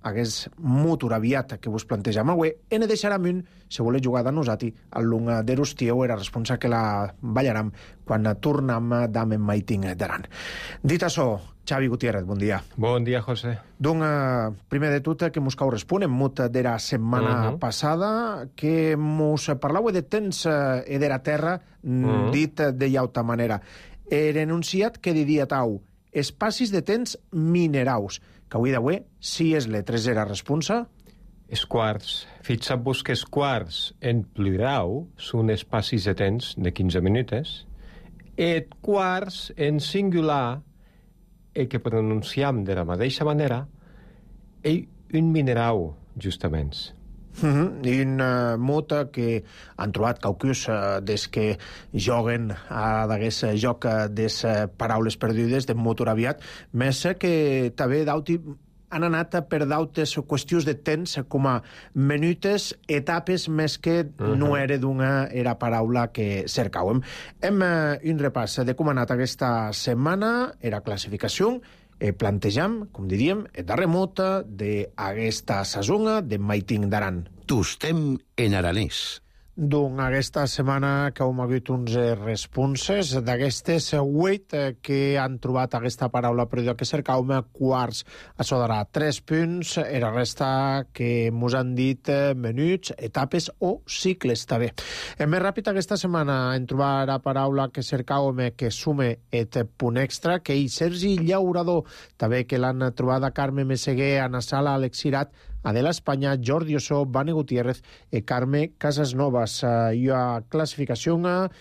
hagués motor aviat que vos plantejam avui, en deixaram un, se voleu jugar de nosati, al lung d'Erustieu era responsable que la ballaram quan tornam d'am en maiting d'aran. Dit això, Xavi Gutiérrez, bon dia. Bon dia, José. Donc, uh, primer de tot, que mos cau respon en mut d'era setmana uh -huh. passada, que mos parlau de temps uh, e d'era terra, uh -huh. dit de llauta manera. Era enunciat que diria tau, espacis de temps mineraus, que avui d'avui, si és letres era responsa... Esquarts. Fixeu-vos que esquarts en plural són espacis de temps de quinze minuts, et quarts en singular, el que pronunciam de la mateixa manera, és un mineral, justament. Uh -huh. Un uh, mot que han trobat caucus uh, des que joguen a d'aquest joc uh, des uh, paraules perdudes de motor aviat, més que també d'auti han anat per d'altres qüestions de temps com a minutes, etapes, més que uh -huh. no era d'una era paraula que cercàvem. Hem uh, un repàs de com ha anat aquesta setmana, era classificació, eh, plantejam, com diríem, el darrer mot d'aquesta saisona de Maiting d'Aran. Tostem en aranès. Doncs aquesta setmana que hem hagut uns responses d'aquestes vuit que han trobat aquesta paraula perduda que cercàvem, quarts, això darà tres punts, i la resta que mos han dit minuts, etapes o cicles, també. És més ràpid aquesta setmana en trobar la paraula que cercàvem que sume et punt extra, que hi Sergi Llaurador, també que l'han trobat Carme Meseguer, Ana Sala, Alex Cirat, Adela Espanya, Jordi Ossó, Vane Gutiérrez e Carme Casasnovas. Uh, hi ha classificació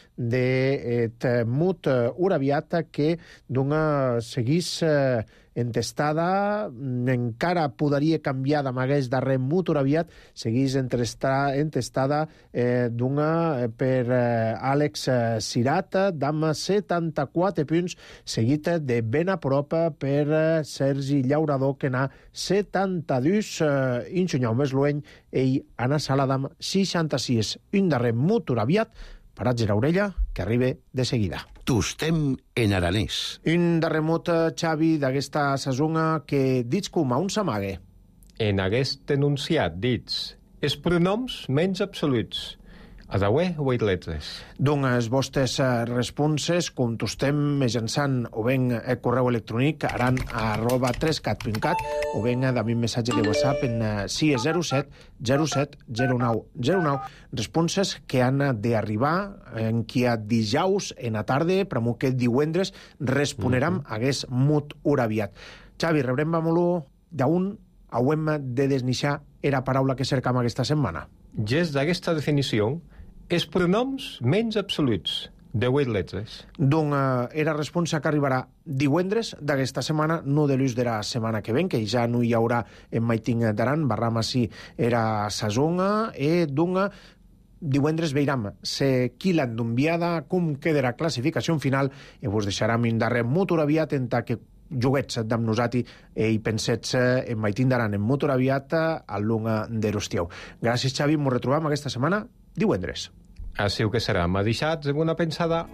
de eh, mut uh, uraviata que d'una seguís uh, entestada, encara podria canviar d'amagueix darrer mut uraviat, seguís entestada eh, d'una per eh, Àlex eh, Cirat, d'ama setanta-quatre punts, seguit de ben a prop per eh, Sergi Llaurador, que n'ha setanta-dos, eh, Inxunyau més lueny, ell Ana Saladam, seixanta-sis. Un darrer mut uraviat, paratge l'orella, que arriba de seguida. Tostem en aranès. Un darrer mot, Xavi, d'aquesta saisona que dits com a un s'amague. En aquest enunciat dits els pronoms menys absoluts. Adaué, vuit letres. Doncs els vostres responses contestem mitjançant o ben el correu electrònic aran arroba tres cat punt cat o ben també un missatge de WhatsApp en sis zero set zero set zero nou zero nou. Responses que han d'arribar en qui a dijous en la tarda, per molt que divendres responeram mm-hmm. hagués mut uraviat. Xavi, rebrem molt d'un hauem de desnixar era paraula que cercam aquesta setmana. Gest d'aquesta definició, els pronoms menys absoluts, de vuit letres. Doncs eh, era responsa que arribarà divendres d'aquesta setmana, no de l'ús de la setmana que ven, que ja no hi haurà en Maiting d'Aran, barram així era saisona, i doncs divendres veiram se qui l'han d'enviada, com quedarà classificació final, i vos deixarem un darrer motor aviat en que juguets d'amb nosati i pensets en Maiting d'Aran en motor aviat al lunga d'Erustieu. Gràcies, Xavi, ens retrobam aquesta setmana divendres. Així que serà. M'ha deixat una pensada.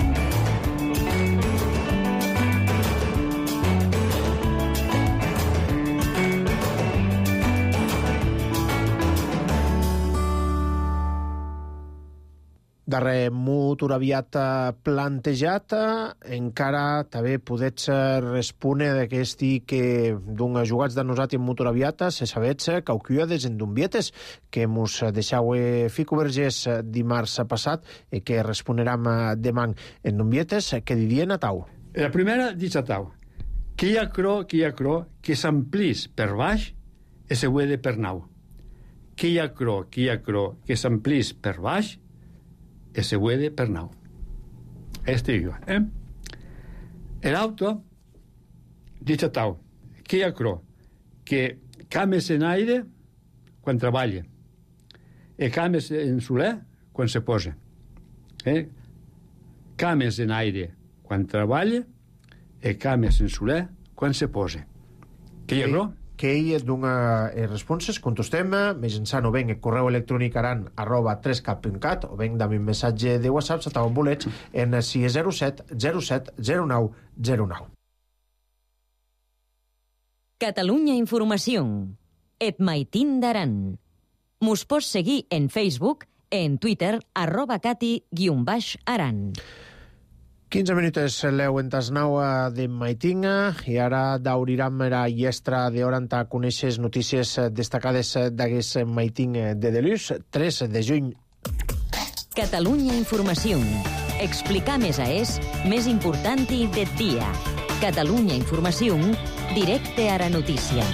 Darrer mut uraviat plantejat, encara també podets respondre d'aquest que d'un jugats de nosaltres en mut uraviat se sabets que aucuia des endumbietes que mos deixau Fico Vergés dimarts passat i que responeram demà en dumbietes que didien a tau. La primera dic a tau que hi ha cro, que hi ha cro que s'amplís per baix i se huede per nau. Que hi ha cro, que hi ha cro que s'amplís per baix e se puede per nau. Este digo, eh? El auto dice tau, que hi ha cro, que cames en aire quan treballa, e cames en soler quan se posa. Eh? Cames en aire quan treballa, e cames en soler quan se posa. Que hi ha cro? Que ell és d'una eh, responses, contestem mitjançant o ben el correu electrònic aran arroba tres cat punt cat o ben també un missatge de WhatsApp s'estava en bolets en sis zero set zero set zero nou zero nou. Catalunya Informació. Et maitin d'aran. Mos pots seguir en Facebook, en Twitter, arroba cati guion baix aran. quinze minuts leu en tasnau de Maitinga i ara dauriram era iestra de hora enta coneixes notícies destacades d'aquest Maiting de Delús, tres de juny. Catalunya Informació. Explicar més a és més important i de dia. Catalunya Informació, directe a la notícia.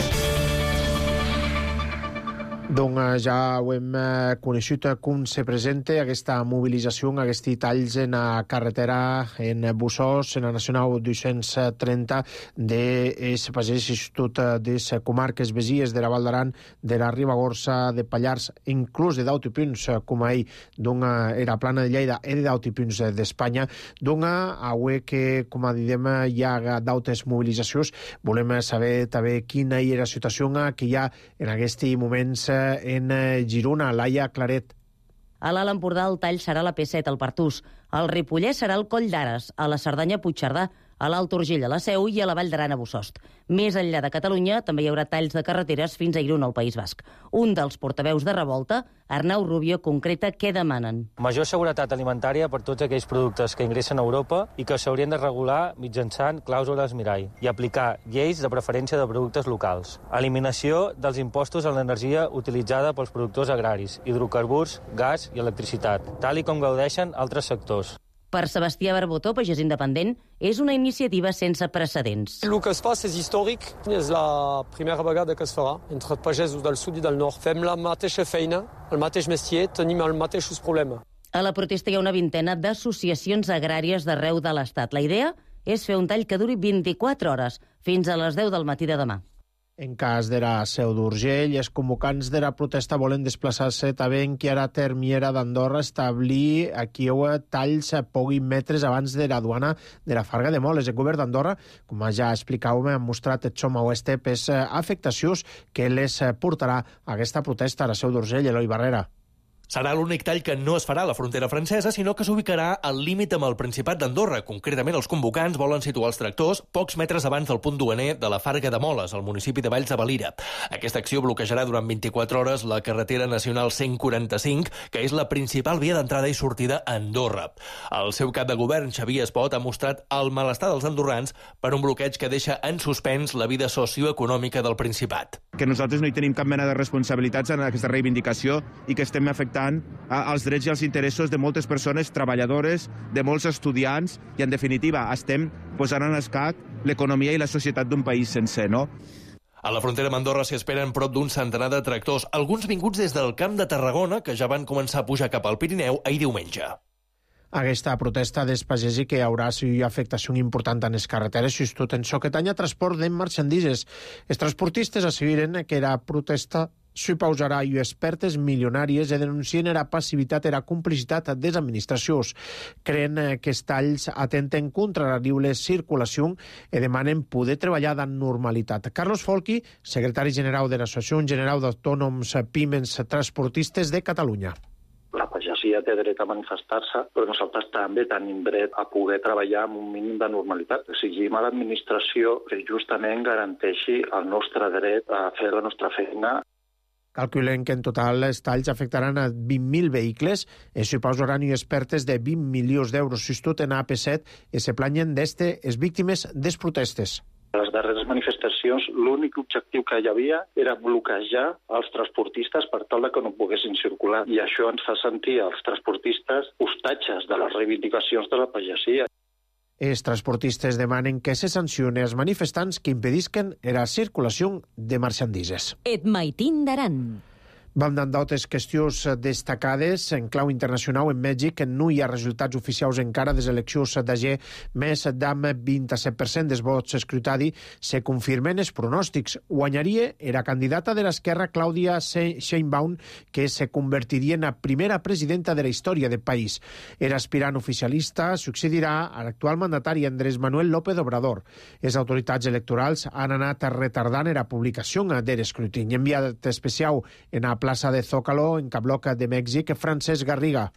Doncs ja ho hem coneixut com se presenta aquesta mobilització, aquests talls en la carretera en Bussós, en la Nacional dos-cents trenta de Pagès Institut de les comarques besies de la Val d'Aran, de la Ribagorça, de Pallars, inclús de d'Autipunts, com ahir, doncs era Plana de Lleida i d'Autipunts d'Espanya. Doncs avui que, com a diem, hi ha d'altres mobilitzacions, volem saber també quina era la situació que hi ha en aquests moments en Girona. Laia Claret. A l'Alt Empordà el tall serà la P set al Pertús, al Ripollès serà el Coll d'Ares, a la Cerdanya Puigcerdà, a l'Alt Urgell a la Seu i a la Vall d'Aran a Bussost. Més enllà de Catalunya també hi haurà talls de carreteres fins a Irún al País Basc. Un dels portaveus de Revolta, Arnau Rubio, concreta què demanen. Major seguretat alimentària per tots aquells productes que ingressen a Europa i que s'haurien de regular mitjançant clàusules mirall i aplicar lleis de preferència de productes locals. Eliminació dels impostos a l'energia utilitzada pels productors agraris, hidrocarburs, gas i electricitat, tal i com gaudeixen altres sectors. Per Sebastià Barbotó, pagès independent, és una iniciativa sense precedents. El que es fa és històric, és la primera vegada que es farà entre pagesos del sud i del nord. Fem la mateixa feina, el mateix mestier, tenim els mateixos problemes. A la protesta hi ha una vintena d'associacions agràries d'arreu de l'Estat. La idea és fer un tall que duri vint-i-quatre hores, fins a les deu del matí de demà. En cas de la Seu d'Urgell, els convocants de la protesta volen desplaçar-se també en Chiara Termiera d'Andorra, establir aquí talls a pocs metres abans de la duana de la Farga de Moles. El govern d'Andorra, com ja explicàvem, ha mostrat el som a oeste per afectacions que les portarà a aquesta protesta a la Seu d'Urgell. Eloi Barrera. Serà l'únic tall que no es farà a la frontera francesa, sinó que s'ubicarà al límit amb el Principat d'Andorra. Concretament, els convocants volen situar els tractors pocs metres abans del punt duaner de la Farga de Moles, al municipi de Valls de Valira. Aquesta acció bloquejarà durant vint-i-quatre hores la carretera nacional cent quaranta-cinc, que és la principal via d'entrada i sortida a Andorra. El seu cap de govern, Xavier Espot, ha mostrat el malestar dels andorrans per un bloqueig que deixa en suspens la vida socioeconòmica del Principat. Que nosaltres no hi tenim cap mena de responsabilitats en aquesta reivindicació i que estem afectant als drets i als interessos de moltes persones treballadores, de molts estudiants i, en definitiva, estem posant en escac l'economia i la societat d'un país sencer, no? A la frontera amb Andorra s'hi esperen prop d'un centenar de tractors, alguns vinguts des del Camp de Tarragona, que ja van començar a pujar cap al Pirineu ahir diumenge. Aquesta protesta dels pagesos que hi haurà si afectació important en les carreteres, sobretot en so que tanya transport de marxandises. Els transportistes asseguren que la protesta suposarà i expertes milionàries i denuncien la passivitat i la complicitat de les administracions. Creen que els talls atenten contra la lliure circulació i demanen poder treballar amb normalitat. Carlos Folchi, secretari general de l'Associació General d'Autònoms Pimes Transportistes de Catalunya. La pagesia té dret a manifestar-se, però nosaltres també tenim dret a poder treballar amb un mínim de normalitat. Exigim a l'administració que justament garanteixi el nostre dret a fer la nostra feina. Calculen que en total els talls afectaran a vint mil vehicles i suposaran expertes de vint milions d'euros. Sobretot en A P set i se planyen d'este les víctimes dels protestes. A les darreres manifestacions l'únic objectiu que hi havia era bloquejar els transportistes per tal que no poguessin circular. I això ens fa sentir als transportistes hostatges de les reivindicacions de la pagesia. Els transportistes demanen que se sancioni els manifestants que impedisquen la circulació de marxandises. Et maitin d'aran. Vam dar d'altres qüestions destacades. En clau internacional, en Mèxic no hi ha resultats oficials encara de les eleccions d'ahir, més d'am vint-i-set per cent dels vots escrutadi se confirmen els pronòstics. Guanyaria era candidata de l'esquerra Clàudia Sheinbaum, que se convertiria en la primera presidenta de la història del país. Era aspirant oficialista, succedirà a l'actual mandatari Andrés Manuel López Obrador. Les autoritats electorals han anat retardant la publicació de l'escrutini. Enviat especial en la plaça de Zócalo, en Cabloca de Mèxic, Francesc Garriga.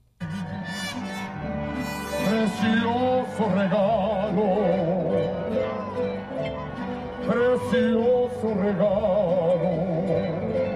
Precioso regalo, precioso regalo.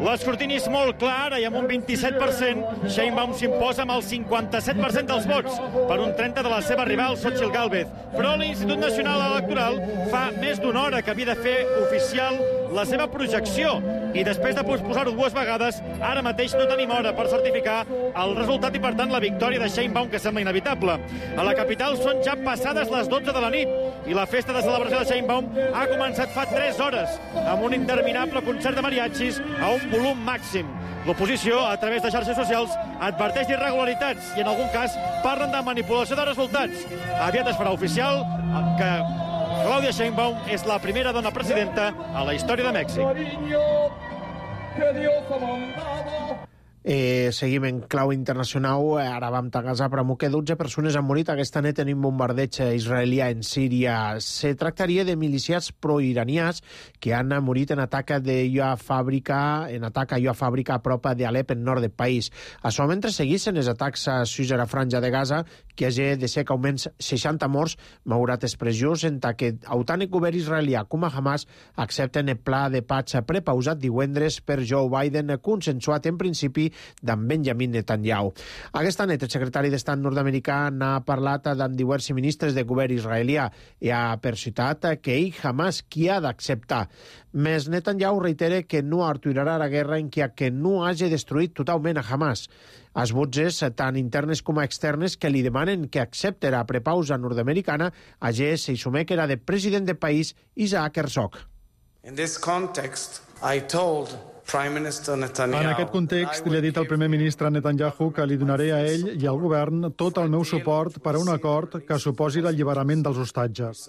L'escrutini és molt clar i amb un vint-i-set per cent Sheinbaum s'imposa amb el cinquanta-set per cent dels vots per un trenta de la seva rival Xochitl Gálvez. Però l'Institut Nacional Electoral fa més d'una hora que havia de fer oficial la seva projecció i després de posposar-ho dues vegades, ara mateix no tenim hora per certificar el resultat i, per tant, la victòria de Sheinbaum, que sembla inevitable. A la capital són ja passades les dotze de la nit i la festa de celebració de Sheinbaum ha començat fa tres hores amb un interminable concert de mariachis a un volum màxim. L'oposició, a través de xarxes socials, adverteix d'irregularitats i, en algun cas, parlen de manipulació de resultats. Aviat es farà oficial que Claudia Sheinbaum és la primera dona presidenta a la història de Mèxic. Eh, seguim en clau internacional. Ara vam a Gaza, però que dotze persones han morit aquesta nit en un bombardeig israelià en Síria. Se tractaria de miliciats proiranians que han morit en atac de a fàbrica, en atac a a fàbrica a prop d'Alep, en nord del país. Això mentre seguissin els atacs a Suïssa a la franja de Gaza, que hagi de ser que almenys seixanta morts, malgrat expressions en que autant el govern israelià com a Hamas accepten el pla de patx prepausat divendres per Joe Biden, consensuat en principi d'en Benjamin Netanyahu. Aquesta nit, el secretari d'Estat nord-americà n'ha parlat amb diversos ministres del govern israelià i ha percitat que ell Hamas qui ha d'acceptar. Més Netanyahu reitera que no aturarà la guerra en què que no hagi destruït totalment a Hamas. Els vots, tant internes com externes, que li demanen que accepti la prepausa nord-americana, hagi se sumé que era de president del país Isaac Herzog. In this context, I told En aquest context, li he dit al primer ministre Netanyahu que li donaré a ell i al govern tot el meu suport per a un acord que suposi l'alliberament dels hostatges.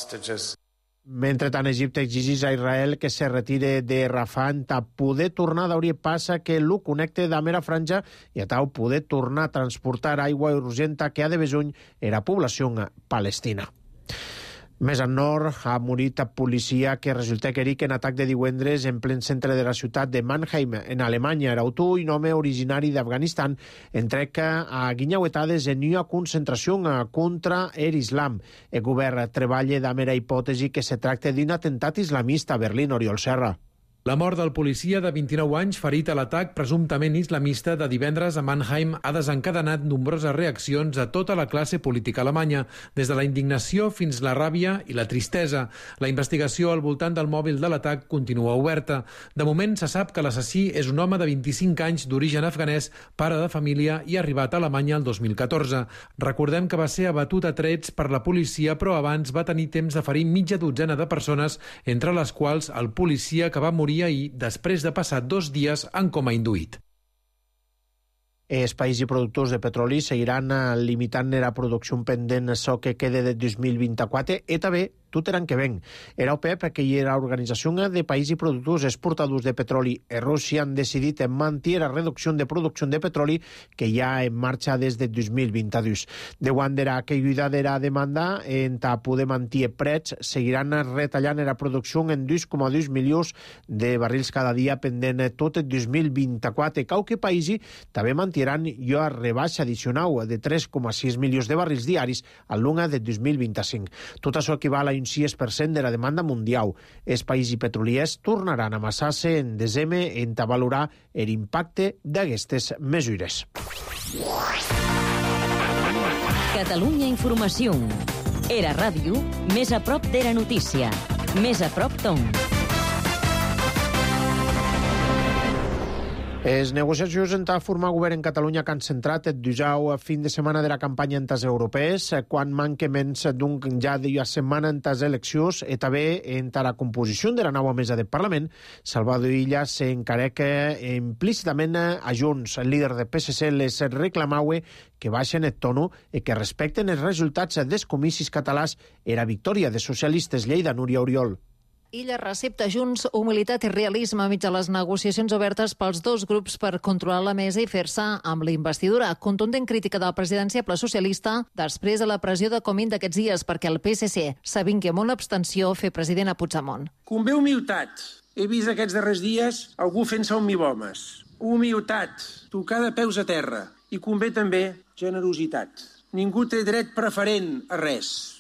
Mentre tant, Egipte exigeix a Israel que se retire de Rafah a poder tornar d'obrir passa que l'U connecte de mera franja i a tau poder tornar a transportar aigua urgenta que ha de besuny era població palestina. Més al nord, ha morit a policia que resulta que eric en atac de divendres en plen centre de la ciutat de Mannheim, en Alemanya. Era autor i un home originari d'Afganistan entreca a guinyauetades en una concentració contra l'Islam. El govern treballa de mera hipòtesi que se tracta d'un atemptat islamista a Berlín. Oriol Serra. La mort del policia de vint-i-nou anys ferit a l'atac presumptament islamista de divendres a Mannheim ha desencadenat nombroses reaccions a tota la classe política alemanya, des de la indignació fins la ràbia i la tristesa. La investigació al voltant del mòbil de l'atac continua oberta. De moment se sap que l'assassí és un home de vint-i-cinc anys d'origen afganès, pare de família i arribat a Alemanya el dos mil catorze. Recordem que va ser abatut a trets per la policia, però abans va tenir temps de ferir mitja dotzena de persones, entre les quals el policia que va morir ahir després de passar dos dies en coma induït. Els països productors de petroli seguiran limitant la producció pendent això que queda de dos mil vint-i-quatre i també tot l'any que ven. Era OPEP, que hi era l'organització de països productors exportadors de petroli i Rússia han decidit mantenir la reducció de producció de petroli que hi ha en marxa des de dos mil vint-i-dos. Davant de la caiguda de la demanda, en poder mantenir preus, seguiran retallant la producció en dos coma dos milions de barrils cada dia pendent tot el dos mil vint-i-quatre. Qualque països també mantindran una rebaixa addicional de tres coma sis milions de barrils diaris al luna de dos mil vint-i-cinc. Tot això equival a un sis per cent de la demanda mundial. Els països petroliers tornaran a amassar-se en desembre en valorar l'impacte d'aquestes mesures. Catalunya Informació. Era ràdio, més a prop de la notícia. Més a prop d'on. Les negociacions entre formar govern en Catalunya que han centrat el dijous a fin de setmana de la campanya en les europees, quan manca menys d'un ja de setmana en les eleccions i també entre la composició de la nova mesa del Parlament, Salvador Illa s'encareca implícitament a Junts. El líder del P S C les reclamava que baixen el tono i que respecten els resultats dels comicis catalans i la victòria de socialistes. Lleida, Núria Oriol. Illa recepta Junts humilitat i realisme mig a les negociacions obertes pels dos grups per controlar la mesa i fer-se amb la investidura. Contundent crítica del presidenciable socialista després de la pressió de Comín d'aquests dies perquè el P S C s'avingui amb una abstenció fer president a Puigdemont. Convé humilitat. He vist aquests darrers dies algú fent-se un mivomes. Humilitat, tocar de peus a terra. I convé també generositat. Ningú té dret preferent a res.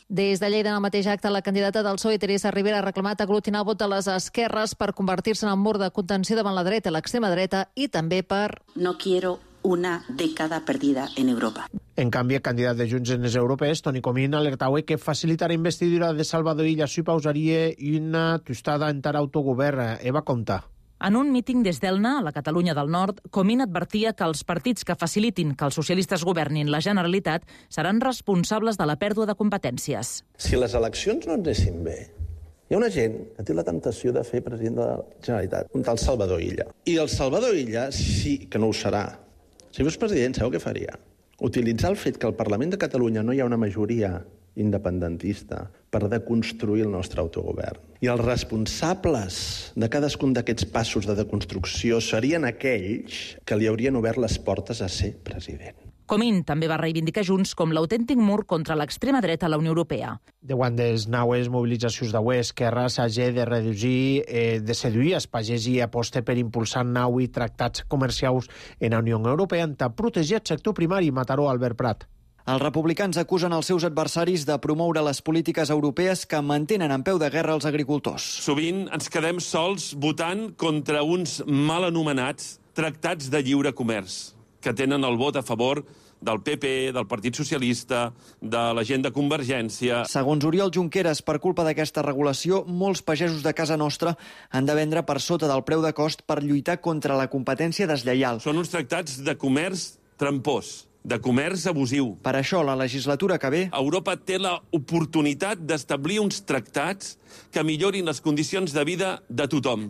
Des de Lleida, en el mateix acte, la candidata del P S O E, Teresa Ribera, ha reclamat aglutinar el vot de les esquerres per convertir-se en el mur de contenció davant la dreta i l'extrema dreta i també per... No quiero una dècada perdida en Europa. En canvi, el candidat de Junts en les europees, Toni Comín, alertava que facilitar la investidura de Salvador Illa supausaria una tostada en tar autogovern. Eva Comta. En un míting des d'Elna, a la Catalunya del Nord, Comín advertia que els partits que facilitin que els socialistes governin la Generalitat seran responsables de la pèrdua de competències. Si les eleccions no anessin bé, hi ha una gent que té la temptació de fer president de la Generalitat, un tal Salvador Illa. I el Salvador Illa sí que no ho serà. Si fos president, sabeu què faria? Utilitzar el fet que al Parlament de Catalunya no hi ha una majoria independentista per deconstruir el nostre autogovern. I els responsables de cadascun d'aquests passos de deconstrucció serien aquells que li haurien obert les portes a ser president. Comín també va reivindicar Junts com l'autèntic mur contra l'extrema dreta a la Unió Europea. Davant des naues mobilitzacions d'avui, Esquerra s'hagi de reduir, eh, de seduir els pagès i aposta per impulsar nou i tractats comercials en la Unió Europea per protegir el sector primari. Mataró, Albert Prat. Els republicans acusen els seus adversaris de promoure les polítiques europees que mantenen en peu de guerra els agricultors. Sovint ens quedem sols votant contra uns mal anomenats tractats de lliure comerç, que tenen el vot a favor del P P, del Partit Socialista, de la gent de Convergència. Segons Oriol Junqueras, per culpa d'aquesta regulació, molts pagesos de casa nostra han de vendre per sota del preu de cost per lluitar contra la competència deslleial. Són uns tractats de comerç trampós, de comerç abusiu. Per això, la legislatura que ve... Europa té l'oportunitat d'establir uns tractats que millorin les condicions de vida de tothom.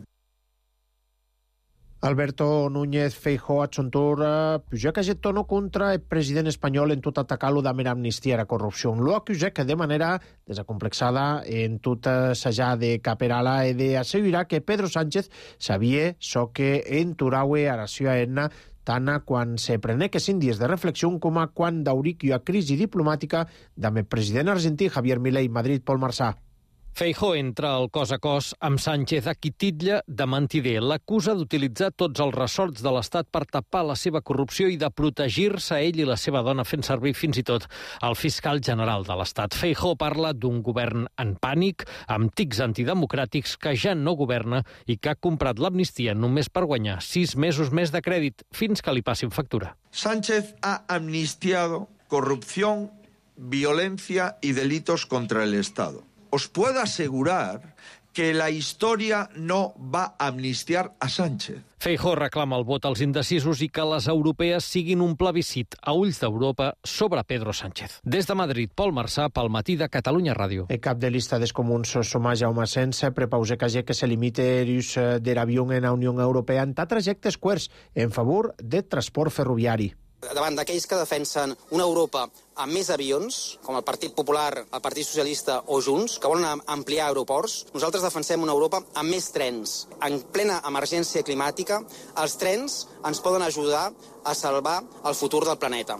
Alberto Núñez Feijóo adjuntor puja que aquest tono contra el president espanyol en tot atacar-lo de mera amnistia a la corrupció. Lo acusa que de manera desacomplexada en tot assajar de caperala i d'assegurar que Pedro Sánchez sabia so que en Turaue a la ciutat etna tant quan se prenè que cinc dies de reflexió com a quan d'auric i a crisi diplomàtica amb el president argentí Javier Milei. Madrid, Pol Marsà. Feijóo entra al cos a cos amb Sánchez a qui titlla de mentider. L'acusa d'utilitzar tots els ressorts de l'Estat per tapar la seva corrupció i de protegir-se a ell i la seva dona fent servir fins i tot el fiscal general de l'Estat. Feijóo parla d'un govern en pànic, amb tics antidemocràtics, que ja no governa i que ha comprat l'amnistia només per guanyar sis mesos més de crèdit fins que li passin factura. Sánchez ha amnistiado corrupción, violencia y delitos contra el Estado. Os puedo asegurar que la historia no va a amnistiar a Sánchez. Feijóo reclama el vot als indecisos i que les europees siguin un plebiscit a ulls d'Europa sobre Pedro Sánchez. Des de Madrid, Pol Marsà, pel Matí de Catalunya Ràdio. El cap de lista dels comuns, Somà Jaume Sens, prepausa que que se limite l'ús de l'avió en la Unió Europea en trajectes curts en favor del transport ferroviari. Davant d'aquells que defensen una Europa amb més avions, com el Partit Popular, el Partit Socialista o Junts, que volen ampliar aeroports, nosaltres defensem una Europa amb més trens. En plena emergència climàtica, els trens ens poden ajudar a salvar el futur del planeta.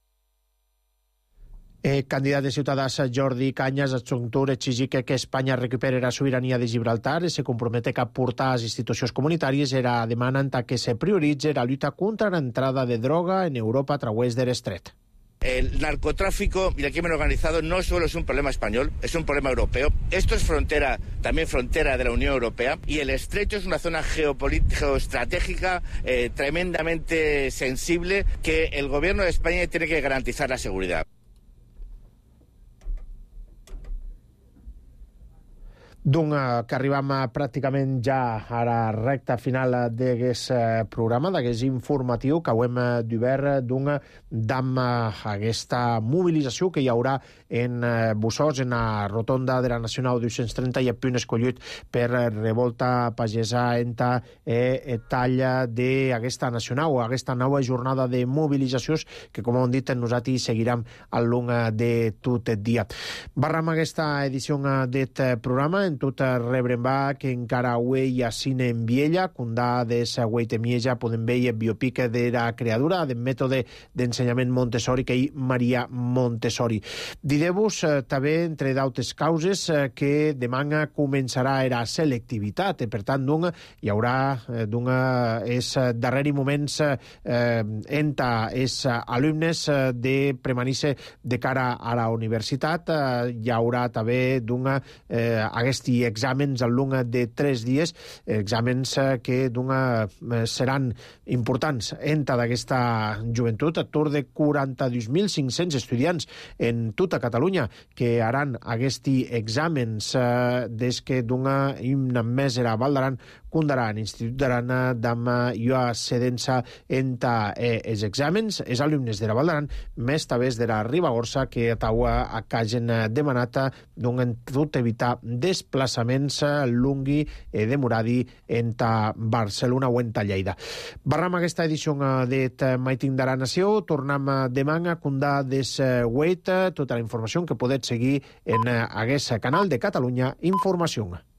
El candidat de Ciutadans, Jordi Cañas, adjuntor, exigir que, que Espanya recuperi la sobirania de Gibraltar i se compromete a portar a les institucions comunitàries era demanant que se prioritzi la lluita contra l'entrada de droga en Europa a través de l'estret. El narcotráfico y el crimen organizado no solo es un problema español, es un problema europeo. Esto es frontera, también frontera de la Unión Europea, y el estrecho es una zona geoestratégica eh, tremendamente sensible que el gobierno de España tiene que garantizar la seguridad. Doncs que arribem pràcticament ja a la recta final d'aquest programa, d'aquest informatiu que ho hem d'obert amb aquesta mobilització que hi haurà en Bussols, en la rotonda de la Nacional dos-cents trenta i el punt escollit per revolta pagesa en el tall d'aquesta nacional, aquesta nova jornada de mobilitzacions que, com hem dit, nosaltres seguirem al long de tot el dia. Barram aquesta edició d'aquest programa. en tot rebren va que encara avui hi ha cine en Viella, condà de sa Guaitemieja, podem veure biopic de la creadora del mètode d'ensenyament Montessori, que hi Maria Montessori. Dideu-vos eh, també, entre d'altres causes, eh, que demà començarà la selectivitat, i per tant, d'un, hi haurà eh, d'un és darreri moments eh, enta els alumnes eh, de permanir-se de cara a la universitat. Eh, hi haurà també d'un eh, aquests exàmens al long de tres dies, exàmens eh, que d'un eh, seran importants enta d'aquesta joventut, a tour de quaranta-dos mil cinc-cents estudiants en tota Catalunya que haran aquests exàmens eh, des que d'una himna més era Val d'Aran, Condaran, Institut d'Aran, d'am i a Sedensa enta eh, els exàmens, els alumnes de la Val d'Aran, més també de la Ribagorça, que taua a cagen demanat d'un tot evitar desplaçaments lungui eh, de Muradi enta Barcelona o enta Lleida. Barram aquesta edició de Maitin d'Ara Nació, tornem demà a condà des Wait, tota la informació que podeu seguir en aquest canal de Catalunya Informació.